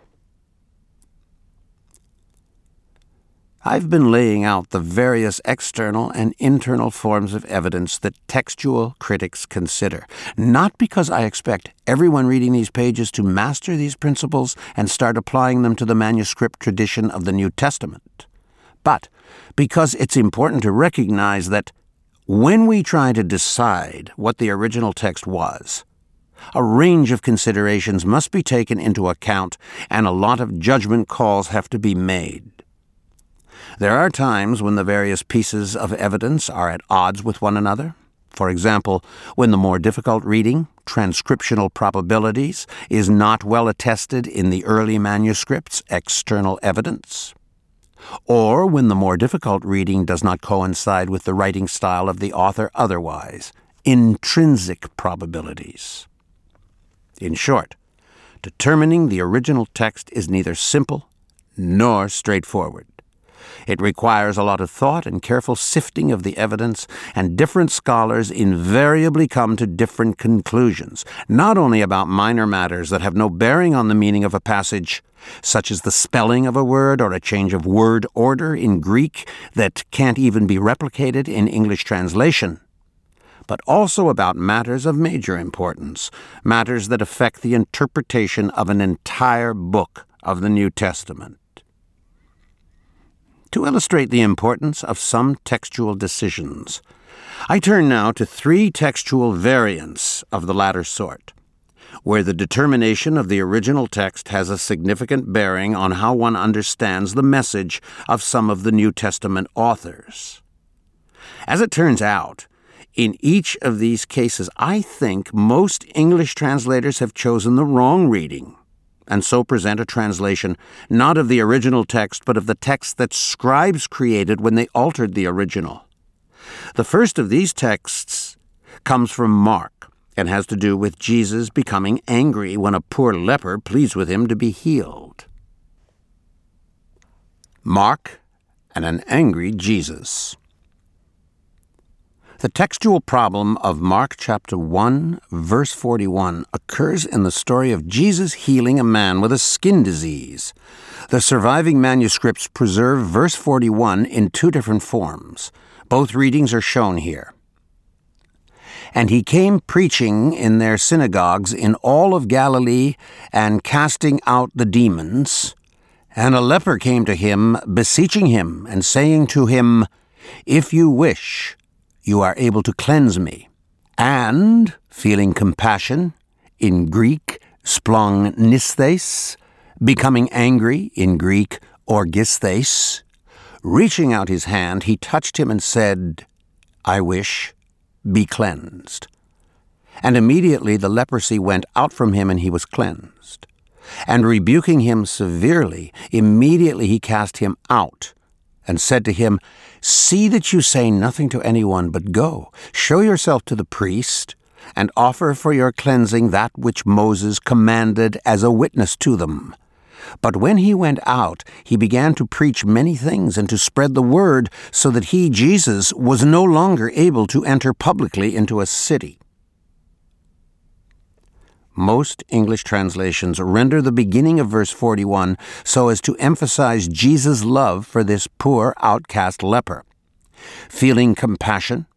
I've been laying out the various external and internal forms of evidence that textual critics consider, not because I expect everyone reading these pages to master these principles and start applying them to the manuscript tradition of the New Testament, but because it's important to recognize that when we try to decide what the original text was, a range of considerations must be taken into account and a lot of judgment calls have to be made. There are times when the various pieces of evidence are at odds with one another. For example, when the more difficult reading, transcriptional probabilities, is not well attested in the early manuscript's external evidence. Or when the more difficult reading does not coincide with the writing style of the author otherwise, intrinsic probabilities. In short, determining the original text is neither simple nor straightforward. It requires a lot of thought and careful sifting of the evidence, and different scholars invariably come to different conclusions, not only about minor matters that have no bearing on the meaning of a passage, such as the spelling of a word or a change of word order in Greek that can't even be replicated in English translation, but also about matters of major importance, matters that affect the interpretation of an entire book of the New Testament. To illustrate the importance of some textual decisions, I turn now to 3 textual variants of the latter sort, where the determination of the original text has a significant bearing on how one understands the message of some of the New Testament authors. As it turns out, in each of these cases, I think most English translators have chosen the wrong reading, and so present a translation not of the original text, but of the text that scribes created when they altered the original. The first of these texts comes from Mark and has to do with Jesus becoming angry when a poor leper pleads with him to be healed. Mark and an angry Jesus. The textual problem of Mark chapter 1, verse 41 occurs in the story of Jesus healing a man with a skin disease. The surviving manuscripts preserve verse 41 in 2 different forms. Both readings are shown here. And he came preaching in their synagogues in all of Galilee and casting out the demons. And a leper came to him, beseeching him and saying to him, "If you wish, you are able to cleanse me." And, feeling compassion, in Greek, splongnistheis, becoming angry, in Greek, orgistheis, reaching out his hand, he touched him and said, "I wish, be cleansed." And immediately the leprosy went out from him and he was cleansed. And rebuking him severely, immediately he cast him out and said to him, "See that you say nothing to anyone, but go, show yourself to the priest, and offer for your cleansing that which Moses commanded as a witness to them." But when he went out, he began to preach many things and to spread the word, so that he, Jesus, was no longer able to enter publicly into a city. Most English translations render the beginning of verse 41 so as to emphasize Jesus' love for this poor outcast leper. Feeling compassion,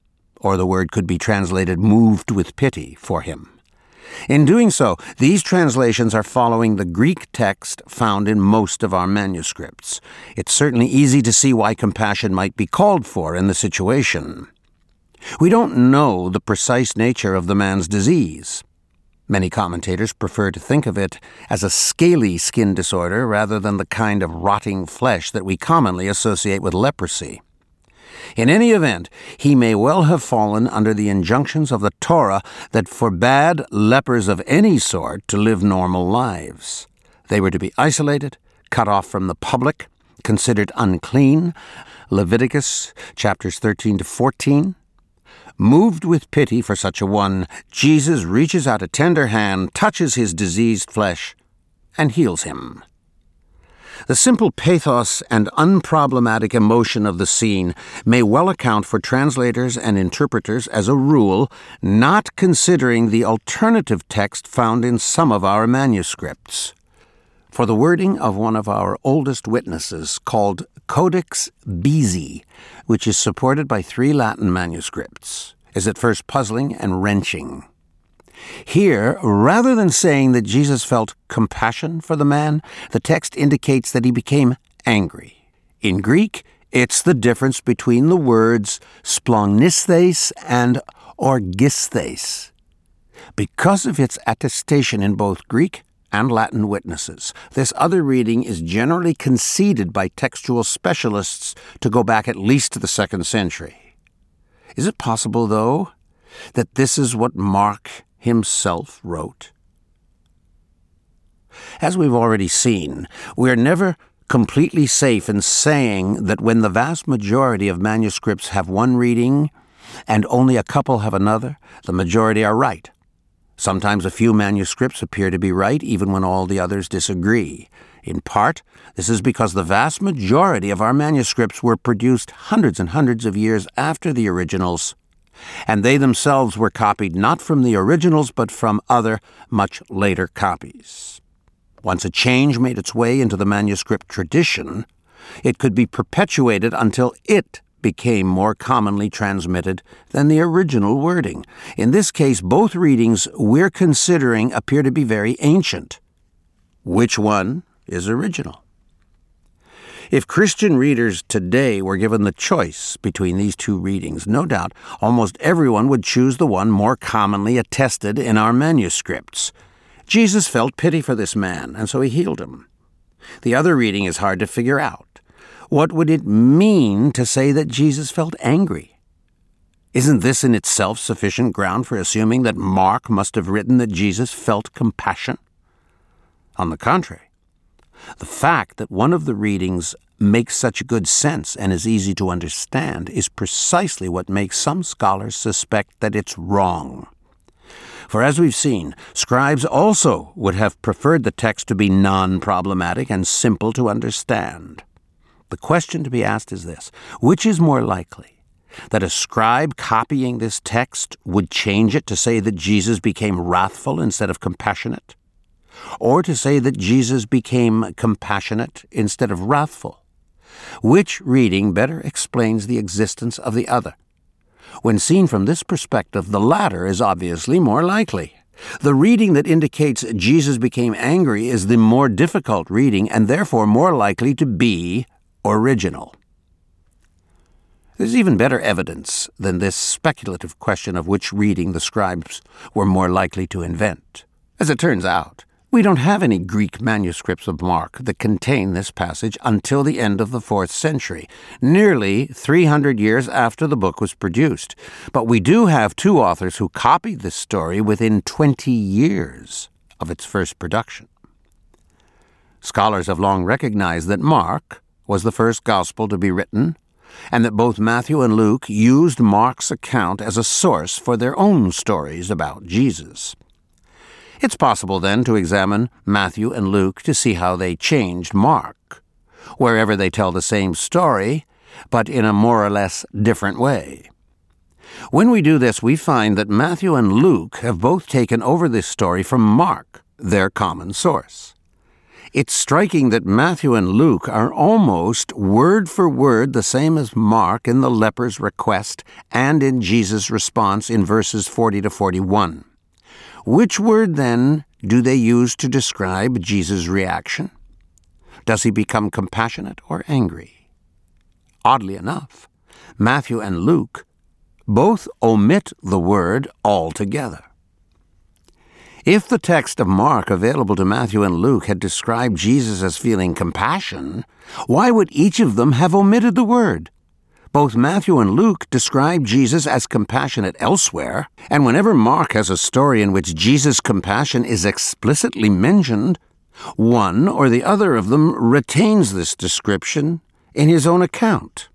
or the word could be translated moved with pity for him. In doing so, these translations are following the Greek text found in most of our manuscripts. It's certainly easy to see why compassion might be called for in the situation. We don't know the precise nature of the man's disease. Many commentators prefer to think of it as a scaly skin disorder rather than the kind of rotting flesh that we commonly associate with leprosy. In any event, he may well have fallen under the injunctions of the Torah that forbade lepers of any sort to live normal lives. They were to be isolated, cut off from the public, considered unclean, Leviticus chapters 13 to 14. Moved with pity for such a one, Jesus reaches out a tender hand, touches his diseased flesh, and heals him. The simple pathos and unproblematic emotion of the scene may well account for translators and interpreters, as a rule, not considering the alternative text found in some of our manuscripts. For the wording of one of our oldest witnesses, called Codex Bezae, which is supported by 3 Latin manuscripts, is at first puzzling and wrenching. Here, rather than saying that Jesus felt compassion for the man, the text indicates that he became angry. In Greek, it's the difference between the words splongisthes and orgisthes. Because of its attestation in both Greek and Latin witnesses, this other reading is generally conceded by textual specialists to go back at least to the 2nd century. Is it possible, though, that this is what Mark himself wrote? As we've already seen, we're never completely safe in saying that when the vast majority of manuscripts have one reading and only a couple have another, the majority are right. Sometimes a few manuscripts appear to be right even when all the others disagree. In part, this is because the vast majority of our manuscripts were produced hundreds and hundreds of years after the originals, and they themselves were copied not from the originals but from other, much later copies. Once a change made its way into the manuscript tradition, it could be perpetuated until it became more commonly transmitted than the original wording. In this case, both readings we're considering appear to be very ancient. Which one is original? If Christian readers today were given the choice between these 2 readings, no doubt almost everyone would choose the one more commonly attested in our manuscripts. Jesus felt pity for this man, and so he healed him. The other reading is hard to figure out. What would it mean to say that Jesus felt angry? Isn't this in itself sufficient ground for assuming that Mark must have written that Jesus felt compassion? On the contrary, the fact that one of the readings makes such good sense and is easy to understand is precisely what makes some scholars suspect that it's wrong. For as we've seen, scribes also would have preferred the text to be non-problematic and simple to understand. The question to be asked is this: which is more likely, that a scribe copying this text would change it to say that Jesus became wrathful instead of compassionate, or to say that Jesus became compassionate instead of wrathful? Which reading better explains the existence of the other? When seen from this perspective, the latter is obviously more likely. The reading that indicates Jesus became angry is the more difficult reading and therefore more likely to be original. There's even better evidence than this speculative question of which reading the scribes were more likely to invent. As it turns out, we don't have any Greek manuscripts of Mark that contain this passage until the end of the 4th century, nearly 300 years after the book was produced. But we do have 2 authors who copied this story within 20 years of its first production. Scholars have long recognized that Mark was the first gospel to be written, and that both Matthew and Luke used Mark's account as a source for their own stories about Jesus. It's possible, then, to examine Matthew and Luke to see how they changed Mark, wherever they tell the same story, but in a more or less different way. When we do this, we find that Matthew and Luke have both taken over this story from Mark, their common source. It's striking that Matthew and Luke are almost word for word the same as Mark in the leper's request and in Jesus' response in verses 40 to 41. Which word, then, do they use to describe Jesus' reaction? Does he become compassionate or angry? Oddly enough, Matthew and Luke both omit the word altogether. If the text of Mark available to Matthew and Luke had described Jesus as feeling compassion, why would each of them have omitted the word? Both Matthew and Luke describe Jesus as compassionate elsewhere, and whenever Mark has a story in which Jesus' compassion is explicitly mentioned, one or the other of them retains this description in his own account.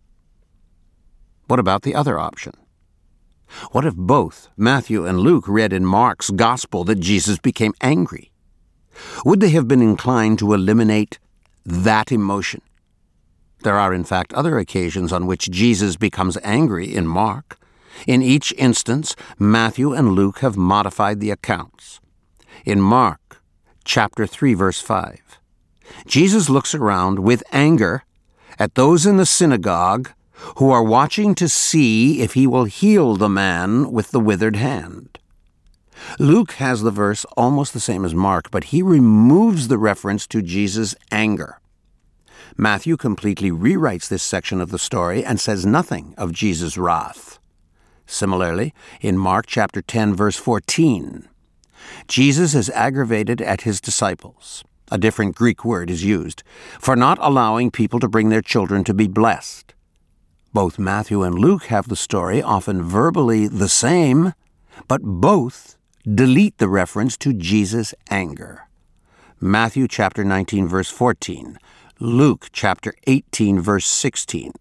What about the other option? What if both Matthew and Luke read in Mark's gospel that Jesus became angry? Would they have been inclined to eliminate that emotion? There are, in fact, other occasions on which Jesus becomes angry in Mark. In each instance, Matthew and Luke have modified the accounts. In Mark, chapter 3, verse 5, Jesus looks around with anger at those in the synagogue who are watching to see if he will heal the man with the withered hand. Luke has the verse almost the same as Mark, but he removes the reference to Jesus' anger. Matthew completely rewrites this section of the story and says nothing of Jesus' wrath. Similarly, in Mark chapter 10, verse 14, Jesus is aggravated at his disciples. A different Greek word is used, for not allowing people to bring their children to be blessed. Both Matthew and Luke have the story often verbally the same, but both delete the reference to Jesus' anger. Matthew chapter 19, verse 14, Luke chapter 18, verse 16.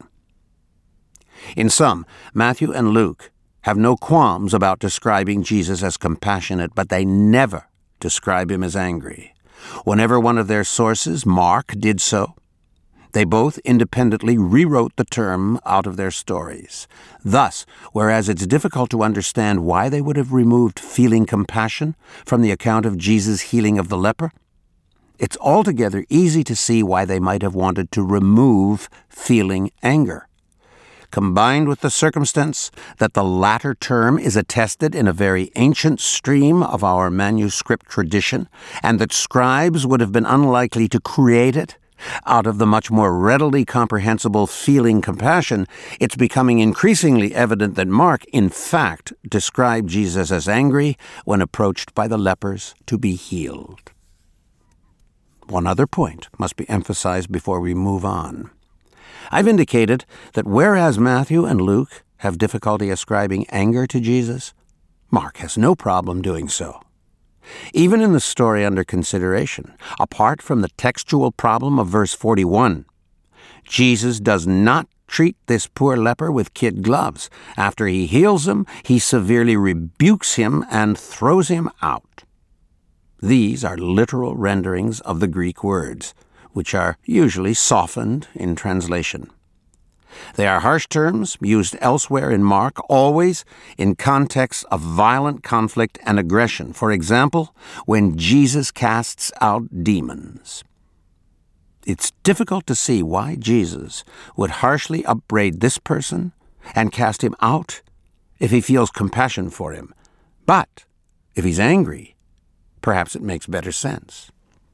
In sum, Matthew and Luke have no qualms about describing Jesus as compassionate, but they never describe him as angry. Whenever one of their sources, Mark, did so, they both independently rewrote the term out of their stories. Thus, whereas it's difficult to understand why they would have removed feeling compassion from the account of Jesus' healing of the leper, it's altogether easy to see why they might have wanted to remove feeling anger. Combined with the circumstance that the latter term is attested in a very ancient stream of our manuscript tradition, and that scribes would have been unlikely to create it out of the much more readily comprehensible feeling compassion, it's becoming increasingly evident that Mark, in fact, described Jesus as angry when approached by the lepers to be healed. One other point must be emphasized before we move on. I've indicated that whereas Matthew and Luke have difficulty ascribing anger to Jesus, Mark has no problem doing so. Even in the story under consideration, apart from the textual problem of verse 41, Jesus does not treat this poor leper with kid gloves. After he heals him, he severely rebukes him and throws him out. These are literal renderings of the Greek words, which are usually softened in translation. They are harsh terms used elsewhere in Mark, always in contexts of violent conflict and aggression. For example, when Jesus casts out demons. It's difficult to see why Jesus would harshly upbraid this person and cast him out if he feels compassion for him. But if he's angry, perhaps it makes better sense.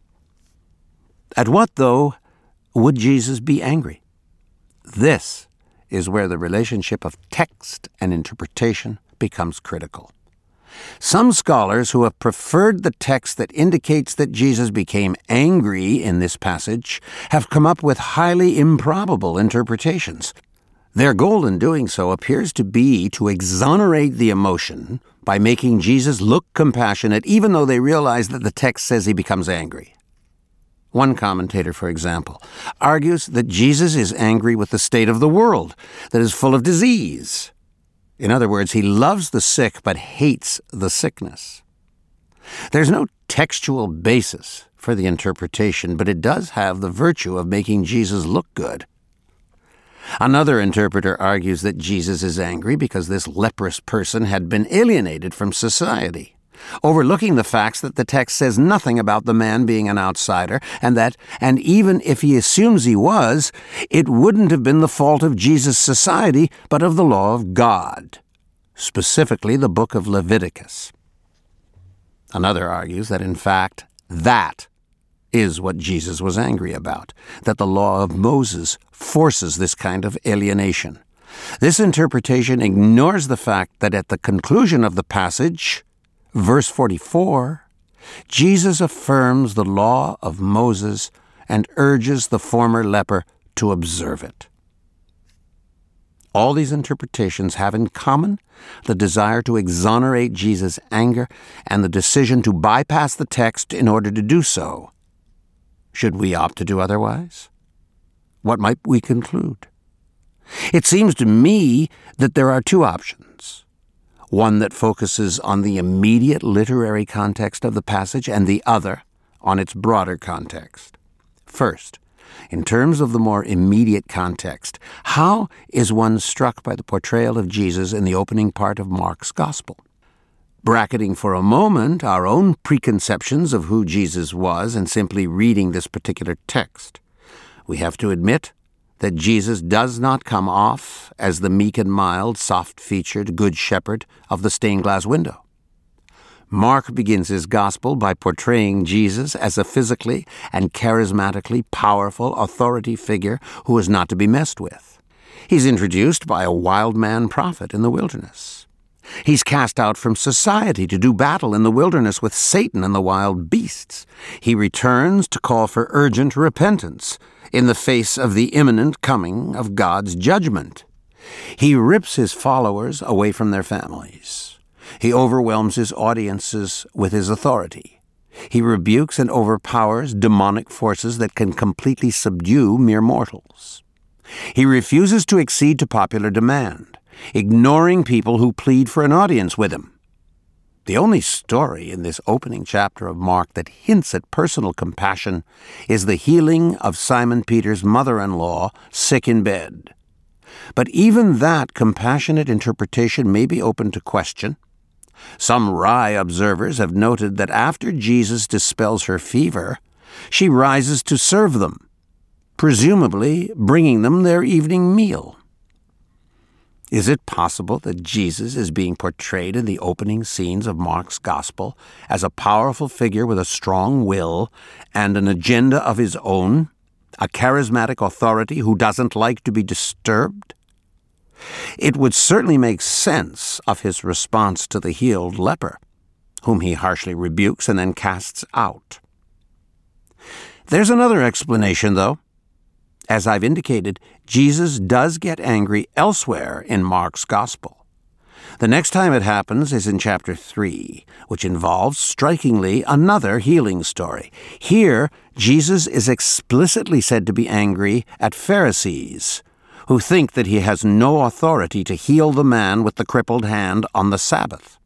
At what, though, would Jesus be angry? This is where the relationship of text and interpretation becomes critical. Some scholars who have preferred the text that indicates that Jesus became angry in this passage have come up with highly improbable interpretations. Their goal in doing so appears to be to exonerate the emotion by making Jesus look compassionate, even though they realize that the text says he becomes angry. One commentator, for example, argues that Jesus is angry with the state of the world that is full of disease. In other words, he loves the sick but hates the sickness. There's no textual basis for the interpretation, but it does have the virtue of making Jesus look good. Another interpreter argues that Jesus is angry because this leprous person had been alienated from society. overlooking the facts that the text says nothing about the man being an outsider, and even if he assumes he was, it wouldn't have been the fault of Jesus' society, but of the law of God, specifically the book of Leviticus. Another argues that, in fact, that is what Jesus was angry about, that the law of Moses forces this kind of alienation. This interpretation ignores the fact that at the conclusion of the passage, verse 44, Jesus affirms the law of Moses and urges the former leper to observe it. All these interpretations have in common the desire to exonerate Jesus' anger and the decision to bypass the text in order to do so. Should we opt to do otherwise? What might we conclude? It seems to me that there are two options. One that focuses on the immediate literary context of the passage and the other on its broader context. First, in terms of the more immediate context, how is one struck by the portrayal of Jesus in the opening part of Mark's Gospel? Bracketing for a moment our own preconceptions of who Jesus was and simply reading this particular text, we have to admit that Jesus does not come off as the meek and mild, soft-featured good shepherd of the stained-glass window. Mark begins his gospel by portraying Jesus as a physically and charismatically powerful authority figure who is not to be messed with. He's introduced by a wild man prophet in the wilderness. He's cast out from society to do battle in the wilderness with Satan and the wild beasts. He returns to call for urgent repentance in the face of the imminent coming of God's judgment. He rips his followers away from their families. He overwhelms his audiences with his authority. He rebukes and overpowers demonic forces that can completely subdue mere mortals. He refuses to accede to popular demand, ignoring people who plead for an audience with him. The only story in this opening chapter of Mark that hints at personal compassion is the healing of Simon Peter's mother-in-law, sick in bed. But even that compassionate interpretation may be open to question. Some wry observers have noted that after Jesus dispels her fever, she rises to serve them, presumably bringing them their evening meal. Is it possible that Jesus is being portrayed in the opening scenes of Mark's Gospel as a powerful figure with a strong will and an agenda of his own, a charismatic authority who doesn't like to be disturbed? It would certainly make sense of his response to the healed leper, whom he harshly rebukes and then casts out. There's another explanation, though. As I've indicated, Jesus does get angry elsewhere in Mark's Gospel. The next time it happens is in chapter 3, which involves, strikingly, another healing story. Here, Jesus is explicitly said to be angry at Pharisees, who think that he has no authority to heal the man with the crippled hand on the Sabbath.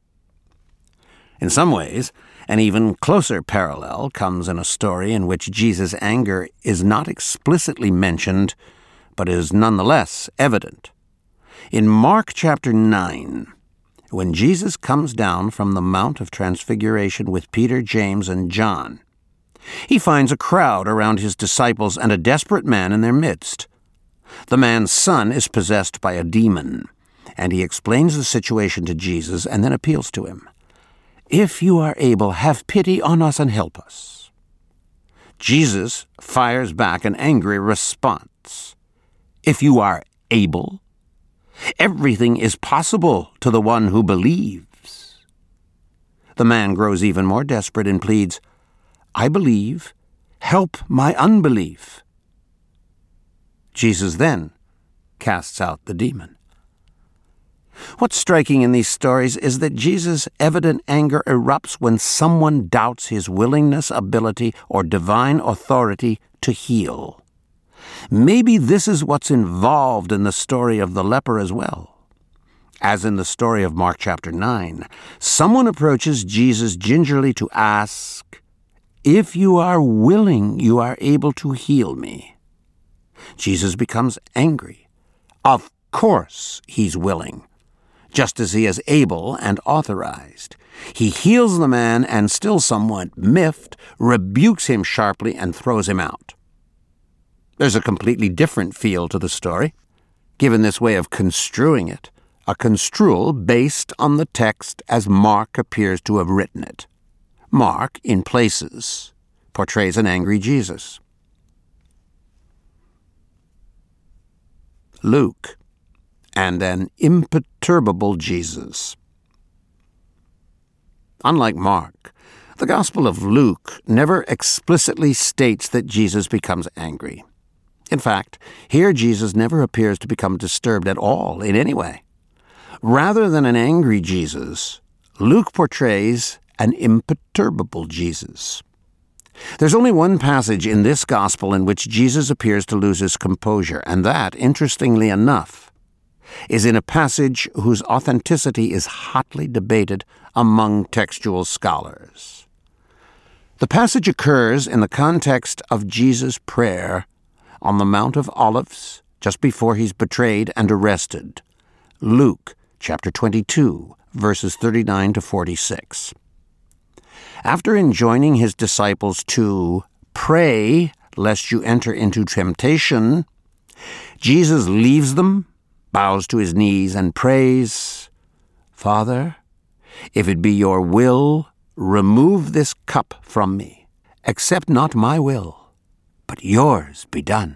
In some ways, an even closer parallel comes in a story in which Jesus' anger is not explicitly mentioned, but is nonetheless evident. In Mark chapter 9, when Jesus comes down from the Mount of Transfiguration with Peter, James, and John, he finds a crowd around his disciples and a desperate man in their midst. The man's son is possessed by a demon, and he explains the situation to Jesus and then appeals to him. "If you are able, have pity on us and help us." Jesus fires back an angry response. "If you are able? Everything is possible to the one who believes." The man grows even more desperate and pleads, "I believe. Help my unbelief." Jesus then casts out the demon. What's striking in these stories is that Jesus' evident anger erupts when someone doubts his willingness, ability, or divine authority to heal. Maybe this is what's involved in the story of the leper as well. As in the story of Mark chapter 9, someone approaches Jesus gingerly to ask, "If you are willing, you are able to heal me." Jesus becomes angry. Of course he's willing. just as he is able and authorized. He heals the man and, still somewhat miffed, rebukes him sharply and throws him out. There's a completely different feel to the story, given this way of construing it, a construal based on the text as Mark appears to have written it. Mark, in places, portrays an angry Jesus. Luke, and an imperturbable Jesus. Unlike Mark, the Gospel of Luke never explicitly states that Jesus becomes angry. In fact, here Jesus never appears to become disturbed at all in any way. Rather than an angry Jesus, Luke portrays an imperturbable Jesus. There's only one passage in this Gospel in which Jesus appears to lose his composure, and that, interestingly enough, is in a passage whose authenticity is hotly debated among textual scholars. The passage occurs in the context of Jesus' prayer on the Mount of Olives just before he's betrayed and arrested. Luke chapter 22, verses 39 to 46. After enjoining his disciples to pray lest you enter into temptation, Jesus leaves them, bows to his knees, and prays, "Father, if it be your will, remove this cup from me. Accept not my will, but yours be done."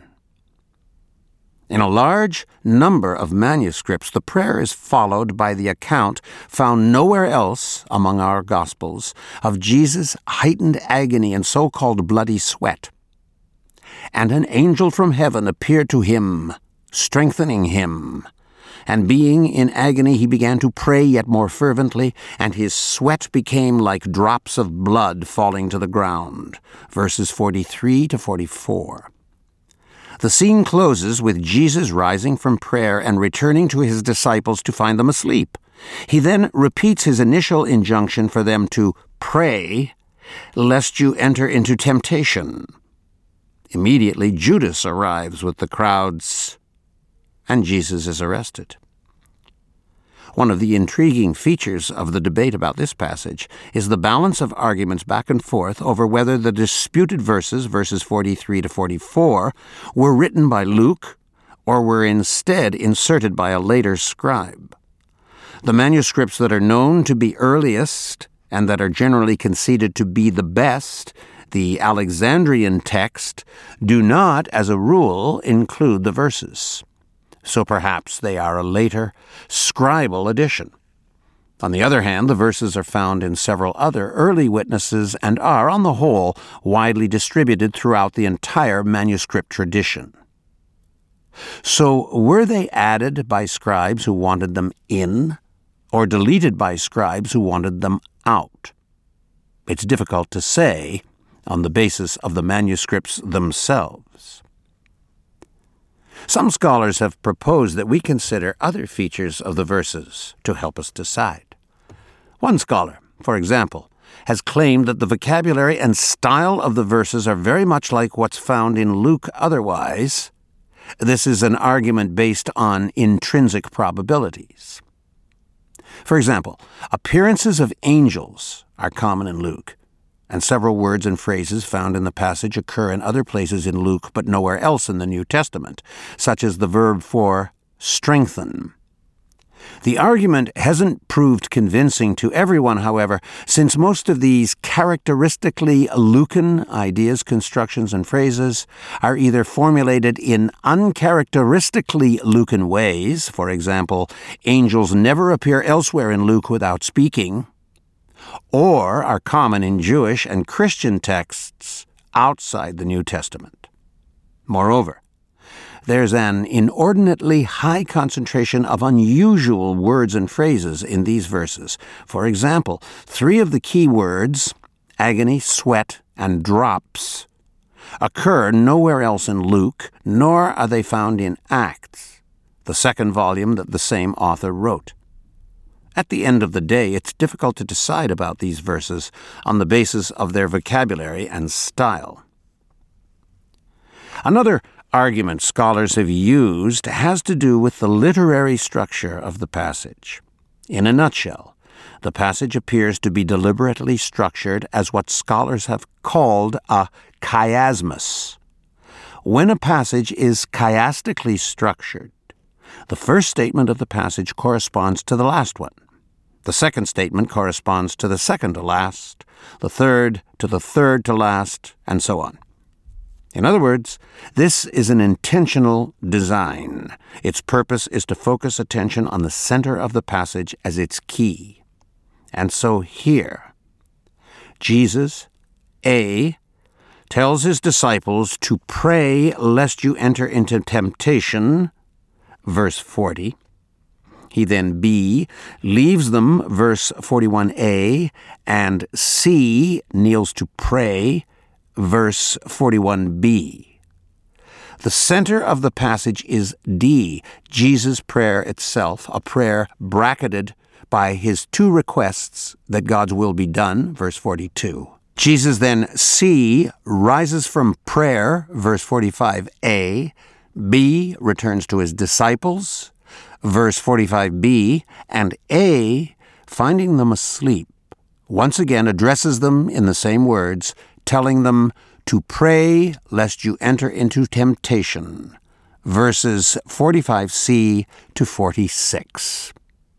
In a large number of manuscripts, the prayer is followed by the account, found nowhere else among our Gospels, of Jesus' heightened agony and so-called bloody sweat. "And an angel from heaven appeared to him, strengthening him. And being in agony, he began to pray yet more fervently, and his sweat became like drops of blood falling to the ground." Verses 43 to 44. The scene closes with Jesus rising from prayer and returning to his disciples to find them asleep. He then repeats his initial injunction for them to pray, lest you enter into temptation. Immediately, Judas arrives with the crowds, and Jesus is arrested. One of the intriguing features of the debate about this passage is the balance of arguments back and forth over whether the disputed verses 43 to 44, were written by Luke or were instead inserted by a later scribe. The manuscripts that are known to be earliest and that are generally conceded to be the best, the Alexandrian text, do not, as a rule, include the verses. So perhaps they are a later, scribal addition. On the other hand, the verses are found in several other early witnesses and are, on the whole, widely distributed throughout the entire manuscript tradition. So were they added by scribes who wanted them in, or deleted by scribes who wanted them out? It's difficult to say on the basis of the manuscripts themselves. Some scholars have proposed that we consider other features of the verses to help us decide. One scholar, for example, has claimed that the vocabulary and style of the verses are very much like what's found in Luke otherwise. This is an argument based on intrinsic probabilities. For example, appearances of angels are common in Luke, and several words and phrases found in the passage occur in other places in Luke but nowhere else in the New Testament, such as the verb for strengthen. The argument hasn't proved convincing to everyone, however, since most of these characteristically Lucan ideas, constructions, and phrases are either formulated in uncharacteristically Lucan ways, for example, angels never appear elsewhere in Luke without speaking, or are common in Jewish and Christian texts outside the New Testament. Moreover, there's an inordinately high concentration of unusual words and phrases in these verses. For example, 3 of the key words, agony, sweat, and drops, occur nowhere else in Luke, nor are they found in Acts, the second volume that the same author wrote. At the end of the day, it's difficult to decide about these verses on the basis of their vocabulary and style. Another argument scholars have used has to do with the literary structure of the passage. In a nutshell, the passage appears to be deliberately structured as what scholars have called a chiasmus. When a passage is chiastically structured, the first statement of the passage corresponds to the last one. The second statement corresponds to the second to last, the third to last, and so on. In other words, this is an intentional design. Its purpose is to focus attention on the center of the passage as its key. And so here, Jesus, A, tells his disciples to pray lest you enter into temptation, verse 40. He then, B, leaves them, verse 41a, and C, kneels to pray, verse 41b. The center of the passage is D, Jesus' prayer itself, a prayer bracketed by his two requests that God's will be done, verse 42. Jesus then, C, rises from prayer, verse 45a, B, returns to his disciples, verse 45b, and A, finding them asleep, once again addresses them in the same words, telling them to pray lest you enter into temptation, verses 45c to 46.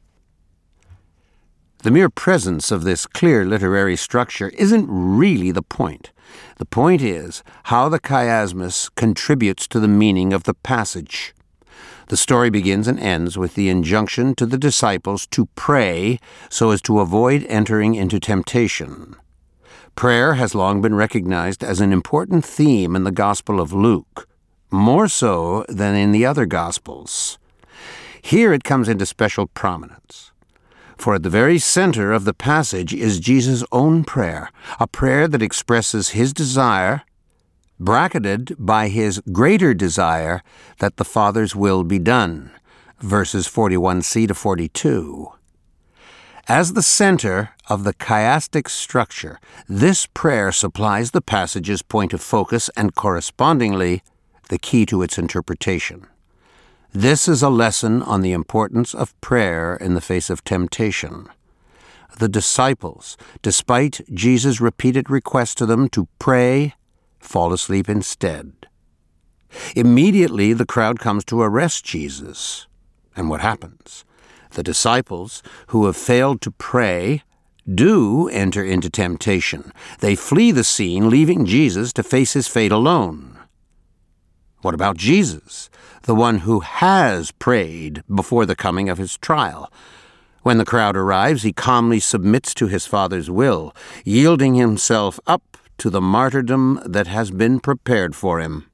The mere presence of this clear literary structure isn't really the point. The point is how the chiasmus contributes to the meaning of the passage. The story begins and ends with the injunction to the disciples to pray so as to avoid entering into temptation. Prayer has long been recognized as an important theme in the Gospel of Luke, more so than in the other Gospels. Here it comes into special prominence. For at the very center of the passage is Jesus' own prayer, a prayer that expresses his desire, bracketed by his greater desire that the Father's will be done, verses 41c to 42. As the center of the chiastic structure, this prayer supplies the passage's point of focus and correspondingly the key to its interpretation. This is a lesson on the importance of prayer in the face of temptation. The disciples, despite Jesus' repeated request to them to pray, fall asleep instead. Immediately, the crowd comes to arrest Jesus. And what happens? The disciples, who have failed to pray, do enter into temptation. They flee the scene, leaving Jesus to face his fate alone. What about Jesus, the one who has prayed before the coming of his trial? When the crowd arrives, he calmly submits to his Father's will, yielding himself up to the martyrdom that has been prepared for him.